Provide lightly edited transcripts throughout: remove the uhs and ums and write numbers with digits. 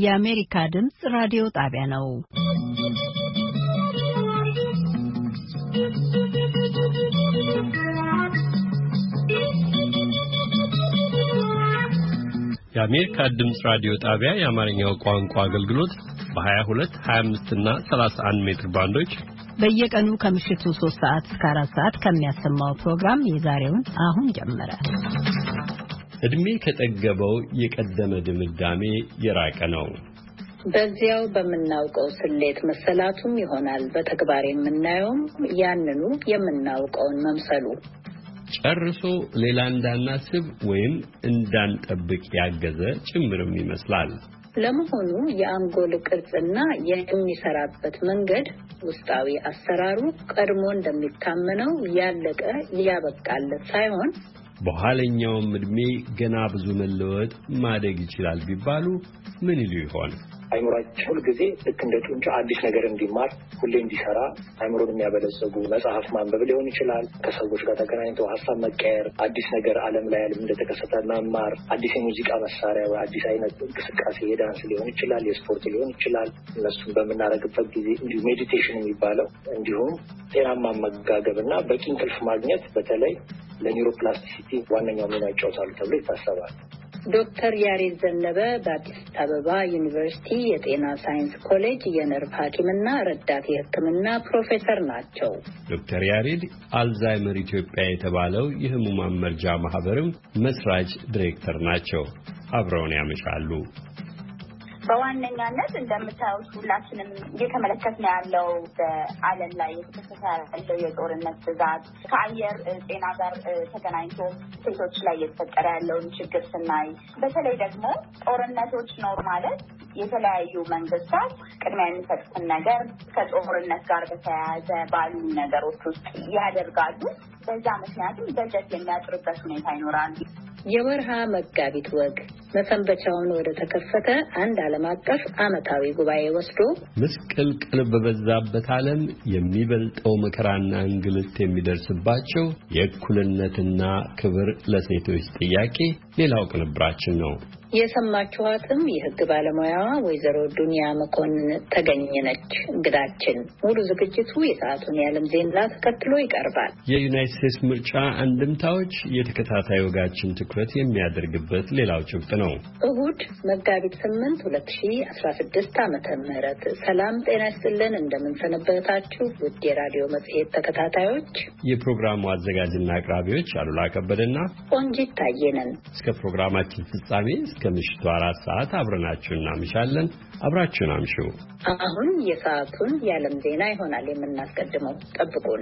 የአሜሪካ ድምጽ ራዲዮ ጣቢያ ነው። የአሜሪካ ድምጽ ራዲዮ ጣቢያ የአማርኛው ቋንቋ አገልግሎት በ22፣ 25 እና 31 ሜትር ባንዶች በየቀኑ ከምሽቱ 3 ሰዓት እስከ 4 ሰዓት ከሚያሰማው ፕሮግራም የዛሬውን አሁን ጀመረ። እድሜ ከጠገበው የቀደመ ድምዳሜ የራቀ ነው። በዚያው በመናውቀው ስሌት መሰላቱም ይሆናል በተግባር የምናየውም ያንኑ የምናውቀውን መምሰሉ ጨርሶ ሌላ እንዳናስብ ወይም እንዳንጠብቅ ያገዘ ጭምርም ይመስላል። ለመሆኑ የአንጎል ቅርጽና የሚሰራበት መንገድ ውስጣዊ አሰራሩ ቀድሞ እንደሚታመነው ያለቀ ያበቃለት ሳይሆን በኋለኛውም እድሜ ገና ብዙ መለወጥ ማደግ ይችላል ቢባሉ ምን ይሉ ይሆን? አይምሮአችን ሁሉ ጊዜ ልክ እንደ ጡንቻ አዲስ ነገር እንዲማር ሁሌ እንዲሰራ አይምሮን የሚያበለጽጉ መጽሐፍ ማንበብ ሊሆን ይችላል። ከሰዎች ጋር ተገናኝቶ ሀሳብ መቀየር፣ አዲስ ነገር ዓለም ላይ ዓለም እንደተከሰተ መማር፣ አዲስ የሙዚቃ መሳሪያ ወይ አዲስ አይነት እንቅስቃሴ የዳንስ ሊሆን ይችላል፣ የስፖርት ሊሆን ይችላል። እነሱን በምናደርግበት ጊዜ እንዲሁ ሜዲቴሽን የሚባለው እንዲሁም ጤናማ አመጋገብ እና በቂ እንቅልፍ ማግኘት በተለይ ለኒውሮፕላስቲሲቲ ዋነኛው ሚና ይጫወታሉ ተብሎ ይታሰባል። ዶክተር ያሬድ ዘነበ በአዲስ አበባ ዩኒቨርሲቲ የጤና ሳይንስ ኮሌጅ የነርቭ ሐኪምና ረዳት የሕክምና ፕሮፌሰር ናቸው። ዶክተር ያሬድ አልዛይመር ኢትዮጵያ የተባለው የህሙማን መርጃ ማህበርም መስራች ዲሬክተር ናቸው። አብረውን ያመሻሉ። በዋነኛነት እንደምታዩት ሁላችንም እየተመለከትን ያለው በዓለም ላይ የተከሰተ ያለው የጦርነት ብዛት ከአየር ጤና ጋር ተገናኝቶ ሴቶች ላይ እየተፈጠረ ያለውን ችግር ስናይ፣ በተለይ ደግሞ ጦርነቶች ኖር ማለት የተለያዩ መንግስታት ቅድሚያ የሚሰጡትን ነገር ከጦርነት ጋር በተያያዘ ባሉ ነገሮች ውስጥ ያደርጋሉ። በዛ ምክንያቱም በጀት የሚያጥርበት ሁኔታ ይኖራል። የወርሃ መጋቢት ወግ መሰንበቻውን ወደ ተከፈተ አንድ ዓለም አቀፍ ዓመታዊ ጉባኤ ወስዶ ምስቅልቅል በበዛበት ዓለም የሚበልጠው መከራና እንግልት የሚደርስባቸው የእኩልነትና ክብር ለሴቶች ጥያቄ ሌላው ቅንብራችን ነው። የሰማችኋትም የሕግ ባለሙያዋ ወይዘሮ ዱንያ መኮንን ተገኘነች እንግዳችን። ሙሉ ዝግጅቱ የሰዓቱን የዓለም ዜና ተከትሎ ይቀርባል። የዩናይትድ ስቴትስ ምርጫ አንድምታዎች የተከታታይ ወጋችን ትኩረት የሚያደርግበት ሌላው ጭብጥ ነው። እሁድ መጋቢት 8 2016 ዓመተ ምህረት ሰላም ጤና ይስጥልን። እንደምንሰነበታችሁ ውድ የራዲዮ መጽሔት ተከታታዮች፣ የፕሮግራሙ አዘጋጅና አቅራቢዎች አሉላ ከበደና ቆንጂት ታየነን እስከ ፕሮግራማችን ፍጻሜ ከምሽቱ 4 ሰዓት አብረናችሁ እናመሻለን። አብራችሁን አምሹ። አሁን የሰዓቱን የዓለም ዜና ይሆናል የምናስቀድመው። ጠብቁን።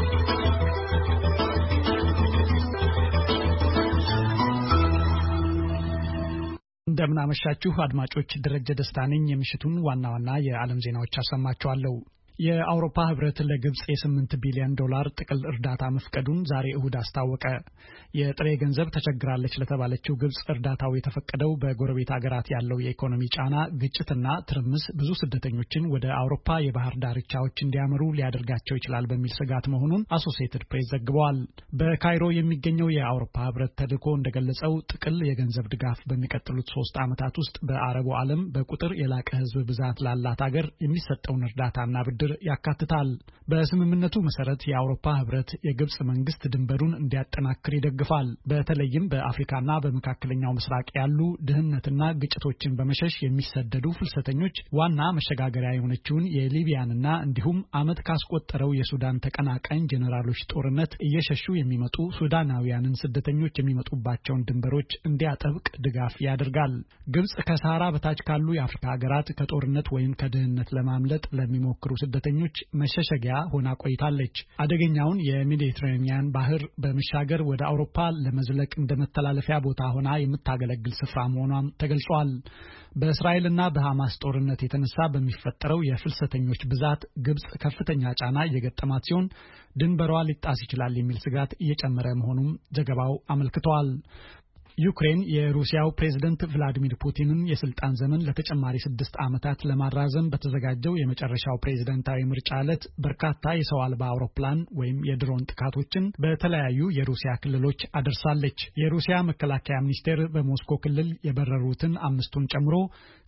እንደምን አመሻችሁ አድማጮች። ደረጀ ደስታ ነኝ። የምሽቱን ዋና ዋና የዓለም ዜናዎች አሰማችኋለሁ። የአውሮፓ ህብረት ለግብጽ የ8 ቢሊዮን ዶላር ጥቅል እርዳታ መፍቀዱን ዛሬ እሁድ አስታወቀ። የጥሬ ገንዘብ ተቸግራለች ለተባለችው ግብጽ እርዳታው የተፈቀደው በጎረቤት ሀገራት ያለው የኢኮኖሚ ጫና፣ ግጭትና ትርምስ ብዙ ስደተኞችን ወደ አውሮፓ የባህር ዳርቻዎች እንዲያመሩ ሊያደርጋቸው ይችላል በሚል ስጋት መሆኑን አሶሲኤትድ ፕሬስ ዘግበዋል። በካይሮ የሚገኘው የአውሮፓ ህብረት ተልዕኮ እንደገለጸው ጥቅል የገንዘብ ድጋፍ በሚቀጥሉት 3 ዓመታት ውስጥ በአረቡ ዓለም በቁጥር የላቀ ህዝብ ብዛት ላላት ሀገር የሚሰጠውን እርዳታና ብድር ያካትታል። በስምምነቱ መሰረት የአውሮፓ ህብረት የግብጽ መንግስት ድንበሩን እንዲያጠናክር ይደግፋል። በተለይም በአፍሪካና በመካከለኛው ምስራቅ ያሉ ድህነትና ግጭቶችን በመሸሽ የሚሰደዱ ፍልሰተኞች ዋና መሸጋገሪያ የሆነችውን የሊቢያንና እንዲሁም ዓመት ካስቆጠረው የሱዳን ተቀናቃኝ ጄኔራሎች ጦርነት እየሸሹ የሚመጡ ሱዳናውያንን ስደተኞች የሚመጡባቸውን ድንበሮች እንዲያጠብቅ ድጋፍ ያደርጋል። ግብጽ ከሰሃራ በታች ካሉ የአፍሪካ ሀገራት ከጦርነት ወይም ከድህነት ለማምለጥ ለሚሞክሩ ስደተኞች መሸሸጊያ ሆና ቆይታለች። አደገኛውን የሜዲትራኒያን ባህር በመሻገር ወደ አውሮፓ ለመዝለቅ እንደ መተላለፊያ ቦታ ሆና የምታገለግል ስፍራ መሆኗም ተገልጿል። በእስራኤልና በሐማስ ጦርነት የተነሳ በሚፈጠረው የፍልሰተኞች ብዛት ግብጽ ከፍተኛ ጫና እየገጠማት ሲሆን ድንበሯ ሊጣስ ይችላል የሚል ስጋት እየጨመረ መሆኑን ዘገባው አመልክቷል። ዩክሬን የሩሲያው ፕሬዝዳንት ቭላዲሚር ፑቲንን የስልጣን ዘመን ለተጨማሪ 6 ዓመታት ለማራዘም በተዘጋጀው የመጨረሻው ፕሬዝዳንታዊ ምርጫ ዕለት በርካታ የሰው አልባ አውሮፕላን ወይም የድሮን ጥቃቶችን በተለያዩ የሩሲያ ክልሎች አደርሳለች። የሩሲያ መከላከያ ሚኒስቴር በሞስኮ ክልል የበረሩትን 5ቱን ጨምሮ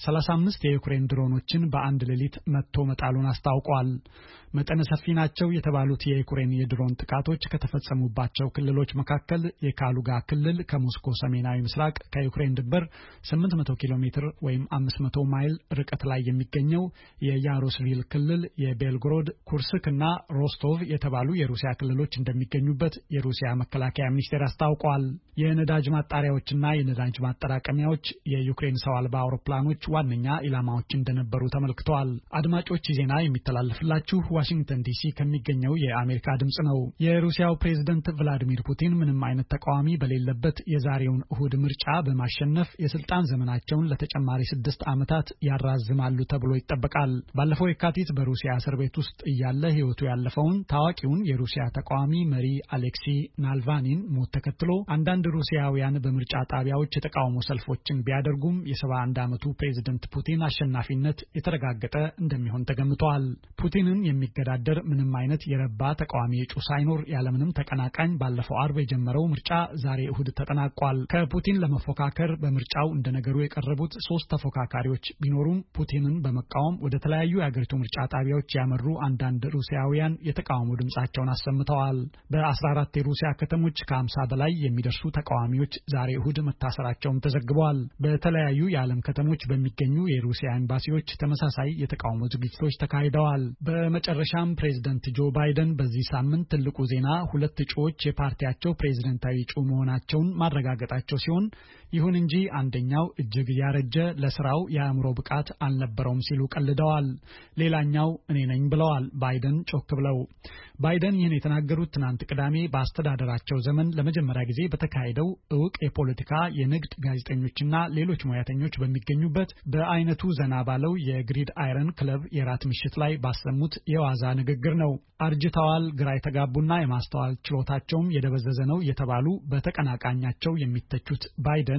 35 የዩክሬን ድሮኖችን በአንድ ሌሊት መትቶ መጣሉን አስታውቋል። መጠነ ሰፊ ናቸው የተባሉት የዩክሬን የድሮን ጥቃቶች ከተፈጸሙባቸው ክልሎች መካከል የካሉጋ ክልል ከሞስኮ ሰሜናዊ ምስራቅ ከዩክሬን ድንበር 800 ኪሎ ሜትር ወይም 500 ማይል ርቀት ላይ የሚገኘው የያሮስቪል ክልል፣ የቤልግሮድ፣ ኩርስክና ሮስቶቭ የተባሉ የሩሲያ ክልሎች እንደሚገኙበት የሩሲያ መከላከያ ሚኒስቴር አስታውቋል። የነዳጅ ማጣሪያዎችና የነዳጅ ማጠራቀሚያዎች የዩክሬን ሰው አልባ አውሮፕላኖች ዋነኛ ኢላማዎች እንደነበሩ ተመልክተዋል። አድማጮች ዜና የሚተላለፍላችሁ ዋሽንግተን ዲሲ ከሚገኘው የአሜሪካ ድምጽ ነው። የሩሲያው ፕሬዝዳንት ቭላዲሚር ፑቲን ምንም አይነት ተቃዋሚ በሌለበት የዛሬውን እሁድ ምርጫ በማሸነፍ የስልጣን ዘመናቸውን ለተጨማሪ 6 ዓመታት ያራዝማሉ ተብሎ ይጠበቃል። ባለፈው የካቲት በሩሲያ እስር ቤት ውስጥ እያለ ሕይወቱ ያለፈውን ታዋቂውን የሩሲያ ተቃዋሚ መሪ አሌክሲ ናልቫኒን ሞት ተከትሎ አንዳንድ ሩሲያውያን በምርጫ ጣቢያዎች የተቃውሞ ሰልፎችን ቢያደርጉም የ71 ዓመቱ ፕሬዝዳንት ፑቲን አሸናፊነት የተረጋገጠ እንደሚሆን ተገምቷል። ፑቲንን የሚገዳደር ምንም አይነት የረባ ተቃዋሚ እጩ ሳይኖር ያለምንም ተቀናቃኝ ባለፈው አርብ የጀመረው ምርጫ ዛሬ እሁድ ተጠናቋል። ከፑቲን ለመፎካከር በምርጫው እንደነገሩ የቀረቡት 3 ተፎካካሪዎች ቢኖሩም ፑቲንን በመቃወም ወደ ተለያዩ የአገሪቱ ምርጫ ጣቢያዎች ያመሩ አንዳንድ ሩሲያውያን የተቃውሞ ድምጻቸውን አሰምተዋል። በ14 የሩሲያ ከተሞች ከ50 በላይ የሚደርሱ ተቃዋሚዎች ዛሬ እሁድ መታሰራቸውም ተዘግበዋል። በተለያዩ የዓለም ከተሞች በሚገኙ የሩሲያ ኤምባሲዎች ተመሳሳይ የተቃውሞ ዝግጅቶች ተካሂደዋል። በመጨረሻም ፕሬዝዳንት ጆ ባይደን በዚህ ሳምንት ትልቁ ዜና 2 እጩዎች የፓርቲያቸው ፕሬዝዳንታዊ እጩ መሆናቸውን ማረጋገጣቸው ሲሆን ይሁን እንጂ አንደኛው እጅግ ያረጀ ለስራው የአእምሮ ብቃት አልነበረውም ሲሉ ቀልደዋል። ሌላኛው እኔ ነኝ ብለዋል ባይደን ጮክ ብለው። ባይደን ይህን የተናገሩት ትናንት ቅዳሜ በአስተዳደራቸው ዘመን ለመጀመሪያ ጊዜ በተካሄደው እውቅ የፖለቲካ፣ የንግድ ጋዜጠኞችና ሌሎች ሙያተኞች በሚገኙበት በአይነቱ ዘና ባለው የግሪድ አይረን ክለብ የራት ምሽት ላይ ባሰሙት የዋዛ ንግግር ነው። አርጅተዋል፣ ግራ የተጋቡና የማስተዋል ችሎታቸውም የደበዘዘ ነው የተባሉ በተቀናቃኛቸው የሚተቹት ባይደን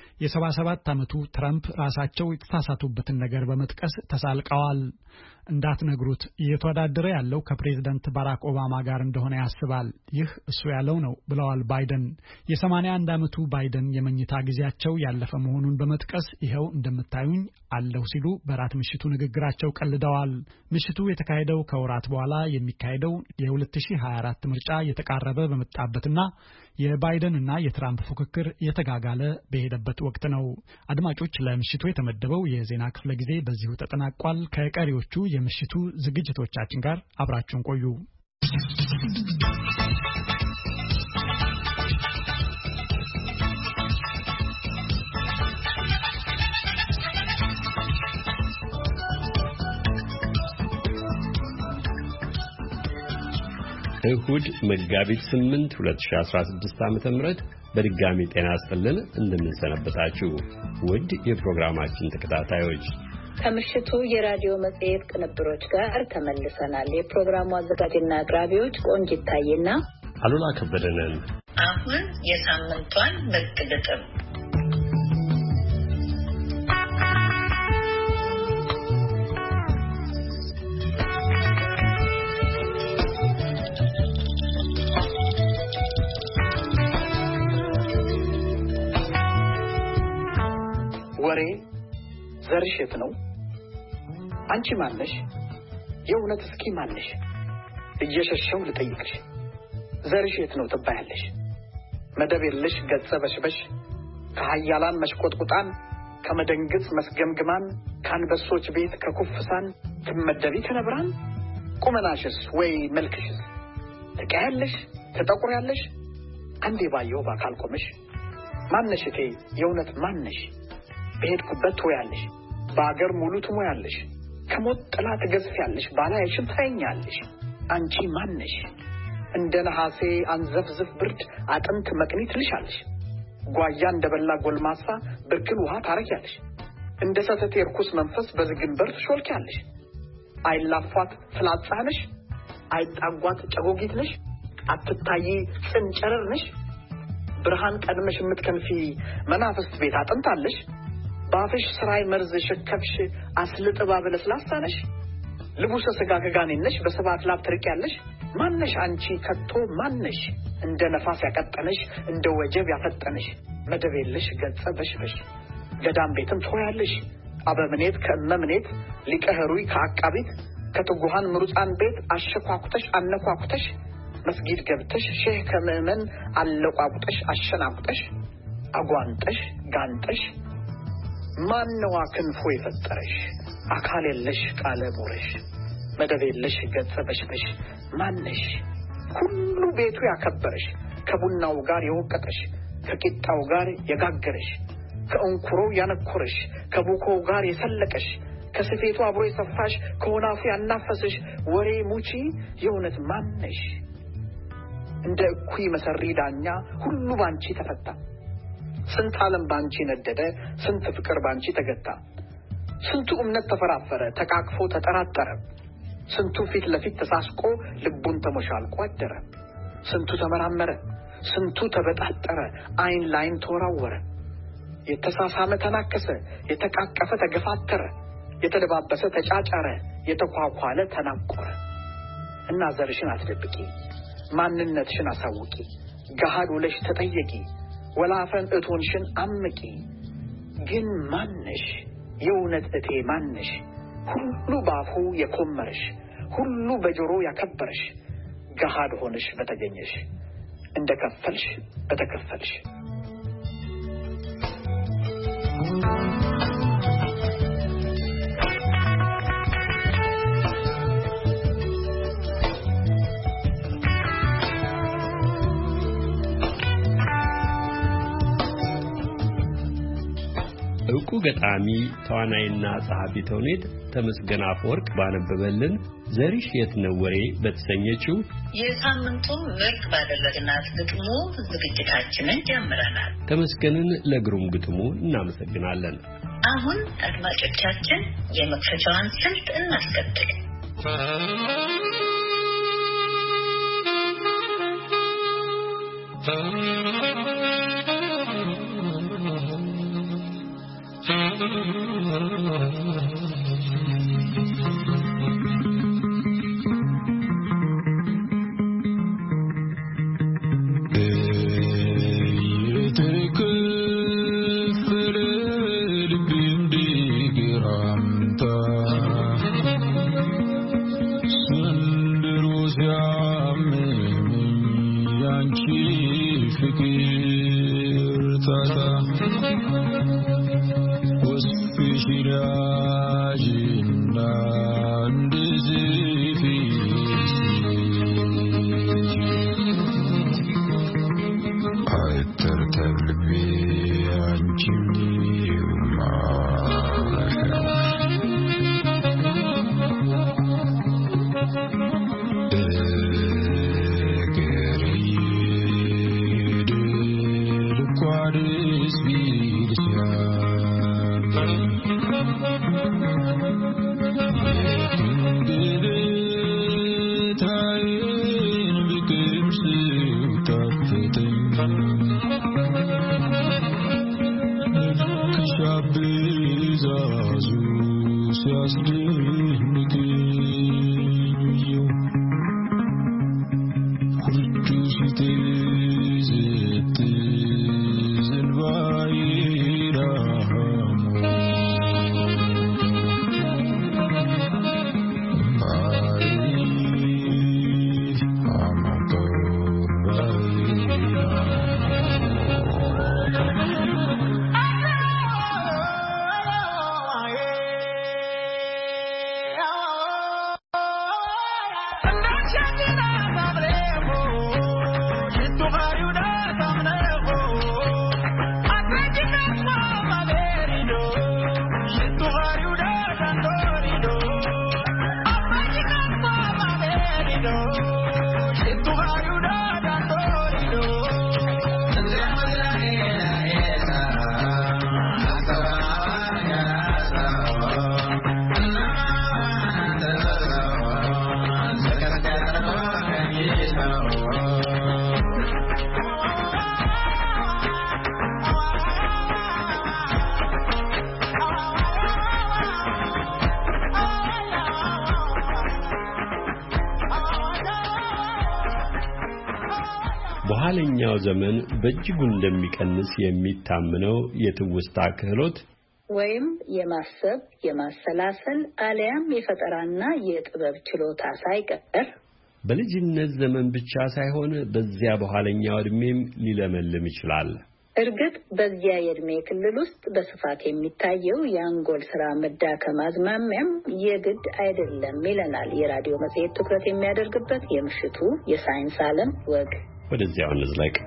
የ77 ዓመቱ ትራምፕ ራሳቸው የተሳሳቱበትን ነገር በመጥቀስ ተሳልቀዋል። እንዳትነግሩት እየተወዳደረ ያለው ከፕሬዝዳንት ባራክ ኦባማ ጋር እንደሆነ ያስባል። ይህ እሱ ያለው ነው ብለዋል ባይደን። የ81 ዓመቱ ባይደን የመኝታ ጊዜያቸው ያለፈ መሆኑን በመጥቀስ ይኸው እንደምታዩኝ አለሁ ሲሉ በራት ምሽቱ ንግግራቸው ቀልደዋል። ምሽቱ የተካሄደው ከወራት በኋላ የሚካሄደው የ2024 ምርጫ የተቃረበ በመጣበትና የባይደን እና የትራምፕ ፉክክር የተጋጋለ በሄደበት ወቅት ነው። አድማጮች፣ ለምሽቱ የተመደበው የዜና ክፍለ ጊዜ በዚሁ ተጠናቋል። ከቀሪዎቹ የምሽቱ ዝግጅቶቻችን ጋር አብራችሁን ቆዩ። እሁድ መጋቢት 8 2016 ዓ.ም በድጋሚ ጤና ይስጥልን። እንደምንሰነበታችሁ ውድ የፕሮግራማችን ተከታታዮች፣ ከምሽቱ የራዲዮ መጽሔት ቅንብሮች ጋር ተመልሰናል። የፕሮግራሙ አዘጋጅና አቅራቢዎች ቆንጂት ታዬና አሉላ ከበደ ነን። አሁን የሳምንቷን ምርጥ ግጥም ወሬ ዘርሽት ነው። አንቺ ማነሽ? የእውነት እስኪ ማነሽ? እየሸሸው ልጠይቅሽ። ዘርሽት ነው ትባያለሽ። መደብ የለሽ ገጸ በሽበሽ ከሀያላን መሽቆጥቁጣን ከመደንግጽ መስገምግማን ከአንበሶች ቤት ከኩፍሳን ትመደቢ ከነብራን። ቁመናሽስ ወይ መልክሽስ ትቀያለሽ ትጠቁሪያለሽ። አንዴ ባየው ባካል ቆመሽ ማነሽ? እቴ የእውነት ማነሽ? በሄድኩበት ትወያለሽ፣ በአገር ሙሉ ትሞያለሽ። ከሞት ጥላ ትገዝፊያለሽ፣ ባላይሽም ታይኛለሽ። አንቺ ማነሽ? እንደ ነሐሴ አንዘፍዝፍ ብርድ አጥንት መቅኒት ልሻለሽ። ጓያ እንደበላ ጎልማሳ ብርክን ውሃ ታረኪያለሽ። እንደ ሰተቴ ርኩስ መንፈስ በዝግንበር ትሾልኪያለሽ። አይላፏት ፍላጻ ነሽ፣ አይጣጓት ጨጎጊት ነሽ። አትታይ ጽንጨረር ነሽ። ብርሃን ቀድመሽ የምትከንፊ መናፍስት ቤት አጥንታለሽ ባፍሽ ስራይ መርዝ ሸከፍሽ አስልጥባ በለስላሳነሽ ልቡሰ ስጋ ከጋኔነሽ በሰባት ላብ ትርቂያለሽ ማነሽ አንቺ ከቶ ማነሽ እንደ ነፋስ ያቀጠነሽ እንደ ወጀብ ያፈጠነሽ መደበልሽ ገጸ በሽበሽ ገዳም ቤትም ትሆያለሽ አበምኔት ከመምኔት ሊቀህሩይ ከአቃቢት ከተጓሃን ምሩፃን ቤት አሸኳኩተሽ አነኳኩተሽ መስጊድ ገብተሽ ሼህ ከመመን አለቋቁተሽ አሸናቁተሽ አጓንጠሽ ጋንጠሽ ማነው ክንፎ የፈጠረሽ አካል የለሽ ቃለ ሞረሽ መደበልሽ ገጸ በሽበሽ ማነሽ ሁሉ ቤቱ ያከበረሽ ከቡናው ጋር የወቀጠሽ ከቂጣው ጋር የጋገረሽ ከእንኩሮ ያነኮረሽ ከቡኮው ጋር የሰለቀሽ ከስፌቱ አብሮ የሰፋሽ ከሆናፉ ያናፈስሽ ወሬ ሙቺ የእውነት ማነሽ እንደ እኩይ መሰሪ ዳኛ ሁሉ ባንቺ ተፈታ ስንት ዓለም ባንቺ ነደደ ስንት ፍቅር ባንቺ ተገታ ስንቱ እምነት ተፈራፈረ ተቃቅፎ ተጠራጠረ ስንቱ ፊት ለፊት ተሳስቆ ልቡን ተሞሻልቆ አደረ ስንቱ ተመራመረ ስንቱ ተበጣጠረ አይን ላይን ተወራወረ የተሳሳመ ተናከሰ የተቃቀፈ ተገፋተረ የተደባበሰ ተጫጫረ የተኳኳለ ተናቆረ እና ዘርሽን አትደብቂ ማንነትሽን አሳውቂ ገሃድ ወለሽ ተጠየቂ ወላፈን እቶንሽን አምቂ ግን ማነሽ የእውነት እቴ ማነሽ ሁሉ ባፉ የኮመረሽ ሁሉ በጆሮ ያከበረሽ ገሃድ ሆነሽ በተገኘሽ እንደከፈልሽ በተከፈልሽ እውቁ ገጣሚ ተዋናይና ጸሐፊ ተውኔት ተመስገን አፈወርቅ ባነበበልን ዘሪሽ የት ነው ወሬ በተሰኘችው የሳምንቱ ምርጥ ባደረግናት ግጥሙ ዝግጅታችንን ጀምረናል። ተመስገንን ለግሩም ግጥሙ እናመሰግናለን። አሁን አድማጮቻችን የመክፈቻዋን ስልት እናስከትል። በኋለኛው ዘመን በእጅጉ እንደሚቀንስ የሚታመነው የትውስታ ክህሎት ወይም የማሰብ የማሰላሰል አሊያም የፈጠራና የጥበብ ችሎታ ሳይቀር በልጅነት ዘመን ብቻ ሳይሆን በዚያ በኋለኛው ዕድሜም ሊለመልም ይችላል። እርግጥ በዚያ የዕድሜ ክልል ውስጥ በስፋት የሚታየው የአንጎል ስራ መዳከም አዝማሚያም የግድ አይደለም ይለናል የራዲዮ መጽሔት ትኩረት የሚያደርግበት የምሽቱ የሳይንስ ዓለም ወግ። ወደዚያው እንዝለቅ።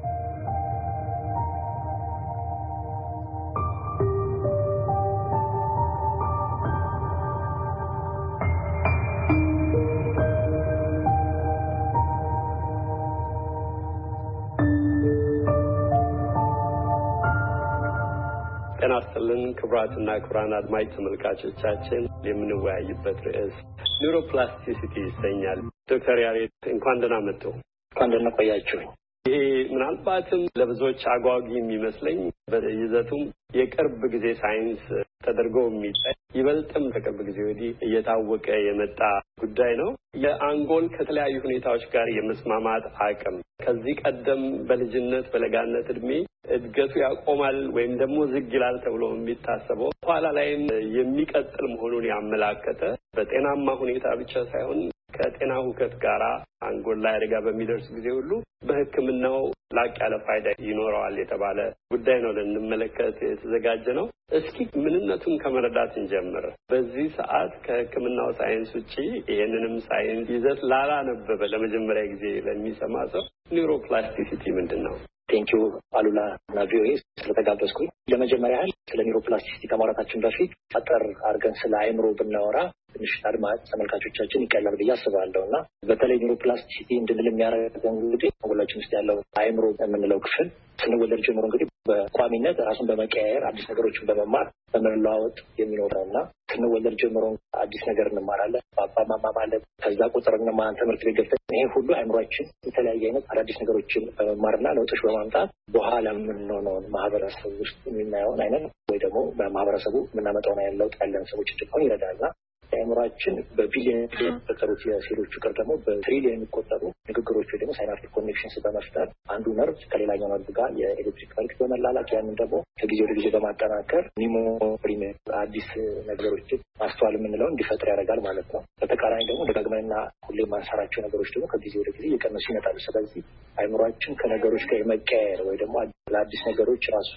ክቡራትና ክቡራን አድማጭ ተመልካቾቻችን የምንወያይበት ርዕስ ኒውሮፕላስቲሲቲ ይሰኛል። ዶክተር ያሬድ እንኳን ደህና መጡ። እንኳን ደህና ቆያችሁኝ። ይሄ ምናልባትም ለብዙዎች አጓጊ የሚመስለኝ በይዘቱም የቅርብ ጊዜ ሳይንስ ተደርጎ የሚታይ ይበልጥም ከቅርብ ጊዜ ወዲህ እየታወቀ የመጣ ጉዳይ ነው። የአንጎል ከተለያዩ ሁኔታዎች ጋር የመስማማት አቅም ከዚህ ቀደም በልጅነት በለጋነት እድሜ እድገቱ ያቆማል ወይም ደግሞ ዝግ ይላል ተብሎ የሚታሰበው ኋላ ላይም የሚቀጥል መሆኑን ያመላከተ በጤናማ ሁኔታ ብቻ ሳይሆን ከጤና ሁከት ጋራ አንጎል ላይ አደጋ በሚደርስ ጊዜ ሁሉ በሕክምናው ላቅ ያለ ፋይዳ ይኖረዋል የተባለ ጉዳይ ነው ልንመለከት የተዘጋጀ ነው። እስኪ ምንነቱን ከመረዳት እንጀምር። በዚህ ሰዓት ከሕክምናው ሳይንስ ውጪ ይሄንንም ሳይንስ ይዘት ላላነበበ ለመጀመሪያ ጊዜ ለሚሰማ ሰው ኒውሮፕላስቲሲቲ ምንድን ነው? ቴንኪዩ አሉላ እና ቪኦኤ ስለተጋበዝኩኝ። ለመጀመሪያ ያህል ስለ ኒውሮፕላስቲሲቲ ከማውራታችን በፊት አጠር አድርገን ስለ አእምሮ ብናወራ ትንሽ አድማጭ ተመልካቾቻችን ይቀላል ብዬ አስባለሁ እና በተለይ ኒውሮፕላስቲሲቲ እንድንል የሚያደርገን እንግዲህ አንጎላችን ውስጥ ያለው አእምሮ የምንለው ክፍል ስንወለድ ጀምሮ እንግዲህ በቋሚነት ራሱን በመቀያየር አዲስ ነገሮችን በመማር በመለዋወጥ የሚኖር ነው እና ስንወለድ ጀምሮ አዲስ ነገር እንማራለን። በአባ ማማ ማለት ከዛ ቁጥር እንማራለን። ትምህርት ቤት ገብተን ይሄ ሁሉ አእምሯችን የተለያየ አይነት አዳዲስ ነገሮችን በመማርና ለውጦች በማምጣት በኋላ የምንሆነውን ማህበረሰብ ውስጥ የምናየውን አይነት ወይ ደግሞ በማህበረሰቡ የምናመጣውን አይነት ለውጥ ያለን ሰዎች እንድንሆን ይረዳልና አእምሯችን በቢሊየን የሚቆጠሩት የሴሎች ቁጥር ደግሞ በትሪሊየን የሚቆጠሩ ንግግሮች ወይ ደግሞ ሳይናፕቲክ ኮኔክሽንስ በመፍጠር አንዱ ነርቭ ከሌላኛው ነርቭ ጋር የኤሌክትሪክ መልዕክት በመላላክ ያንን ደግሞ ከጊዜ ወደ ጊዜ በማጠናከር ሚሞሪ አዲስ ነገሮችን ማስተዋል የምንለው እንዲፈጥር ያደርጋል ማለት ነው። በተቃራኒ ደግሞ ደጋግመንና ሁሌ ማንሰራቸው ነገሮች ደግሞ ከጊዜ ወደ ጊዜ እየቀነሱ ይመጣሉ። ስለዚህ አእምሯችን ከነገሮች ጋር የመቀያየር ወይ ደግሞ ለአዲስ ነገሮች ራሱ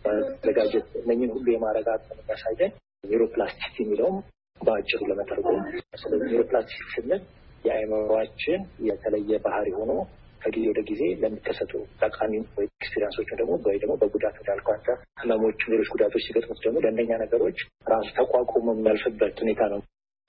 መዘጋጀት እነኝን ሁሉ የማድረግ አቅም የሚያሳየን ኒውሮፕላስቲሲቲ የሚለውም በአጭሩ ለመተርጎም። ስለዚህ ኒውሮፕላስቲሲቲ ስንል የአእምሯችን የተለየ ባህሪ ሆኖ ከጊዜ ወደ ጊዜ ለሚከሰቱ ጠቃሚ ወይ ኤክስፒሪንሶች ደግሞ ወይ ደግሞ በጉዳት ወዳልኳቸው ህመሞች፣ ሌሎች ጉዳቶች ሲገጥሙት ደግሞ ለእነኛ ነገሮች ራሱ ተቋቁሞ የሚያልፍበት ሁኔታ ነው።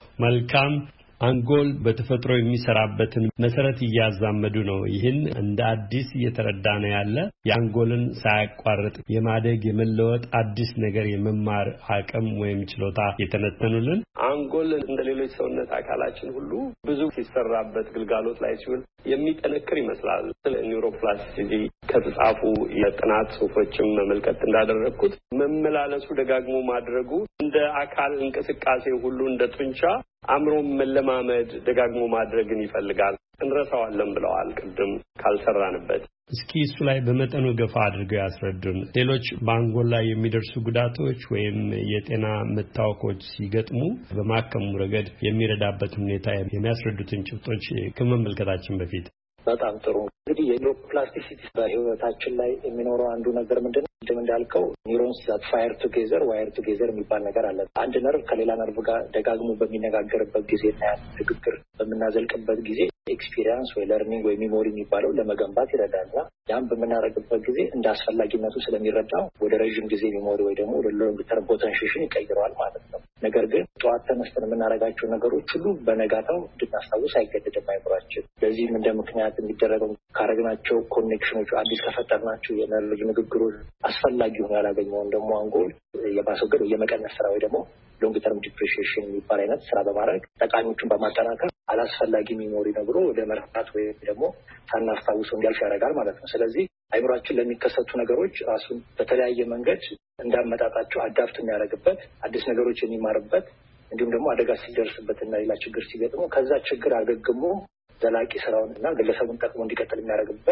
መልካም። አንጎል በተፈጥሮ የሚሰራበትን መሰረት እያዛመዱ ነው። ይህን እንደ አዲስ እየተረዳ ነው ያለ የአንጎልን ሳያቋርጥ የማደግ የመለወጥ አዲስ ነገር የመማር አቅም ወይም ችሎታ የተነተኑልን። አንጎል እንደ ሌሎች ሰውነት አካላችን ሁሉ ብዙ ሲሰራበት ግልጋሎት ላይ ሲውል የሚጠነክር ይመስላል። ስለ ኒውሮፕላስቲሲቲ ከተጻፉ የጥናት ጽሁፎችም መመልከት እንዳደረግኩት መመላለሱ ደጋግሞ ማድረጉ እንደ አካል እንቅስቃሴ ሁሉ እንደ ጡንቻ አእምሮን መለማመድ ደጋግሞ ማድረግን ይፈልጋል። እንረሳዋለን ብለዋል ቅድም ካልሰራንበት። እስኪ እሱ ላይ በመጠኑ ገፋ አድርገው ያስረዱን። ሌሎች በአንጎል ላይ የሚደርሱ ጉዳቶች ወይም የጤና መታወኮች ሲገጥሙ በማከሙ ረገድ የሚረዳበት ሁኔታ የሚያስረዱትን ጭብጦች ከመመልከታችን በፊት። በጣም ጥሩ። እንግዲህ የኒውሮፕላስቲሲቲ በህይወታችን ላይ የሚኖረው አንዱ ነገር ምንድን ነው? ቅድም እንዳልከው ኒውሮንስ ዛት ፋየር ቱጌዘር ዋየር ቱጌዘር የሚባል ነገር አለ። አንድ ነርቭ ከሌላ ነርቭ ጋር ደጋግሞ በሚነጋገርበት ጊዜ እና ንግግር በምናዘልቅበት ጊዜ ኤክስፒሪየንስ ወይ ለርኒንግ ወይ ሚሞሪ የሚባለው ለመገንባት ይረዳልና ያም በምናደርግበት ጊዜ እንደ አስፈላጊነቱ ስለሚረዳው ወደ ረዥም ጊዜ ሚሞሪ ወይ ደግሞ ወደ ሎንግ ተርም ፖቴንሽን ይቀይረዋል ማለት ነው። ነገር ግን ጠዋት ተነስተን የምናደርጋቸው ነገሮች ሁሉ በነጋታው እንድናስታውስ አይገድድም አይምሯችን። ለዚህም እንደ ምክንያት የሚደረገው ካረግናቸው ኮኔክሽኖች አዲስ ከፈጠርናቸው የነርቭ ንግግሮች አስፈላጊ ሆኖ ያላገኘውን ደግሞ አንጎል የማስወገድ የመቀነስ ስራ ወይ ደግሞ ሎንግ ተርም ዲፕሬሽን የሚባል አይነት ስራ በማድረግ ጠቃሚዎቹን በማጠናከር አላስፈላጊ ሚሞሪ ነው ብሎ ወደ መርሳት ወይ ደግሞ ሳናስታውሰው እንዲያልፍ ያደርጋል ማለት ነው። ስለዚህ አይምሯችን ለሚከሰቱ ነገሮች ራሱን በተለያየ መንገድ እንዳመጣጣቸው አዳፕት የሚያደርግበት አዲስ ነገሮች የሚማርበት እንዲሁም ደግሞ አደጋ ሲደርስበት እና ሌላ ችግር ሲገጥሙ ከዛ ችግር አገግሞ ዘላቂ ስራውን እና ግለሰቡን ጠቅሞ እንዲቀጥል የሚያደርግበት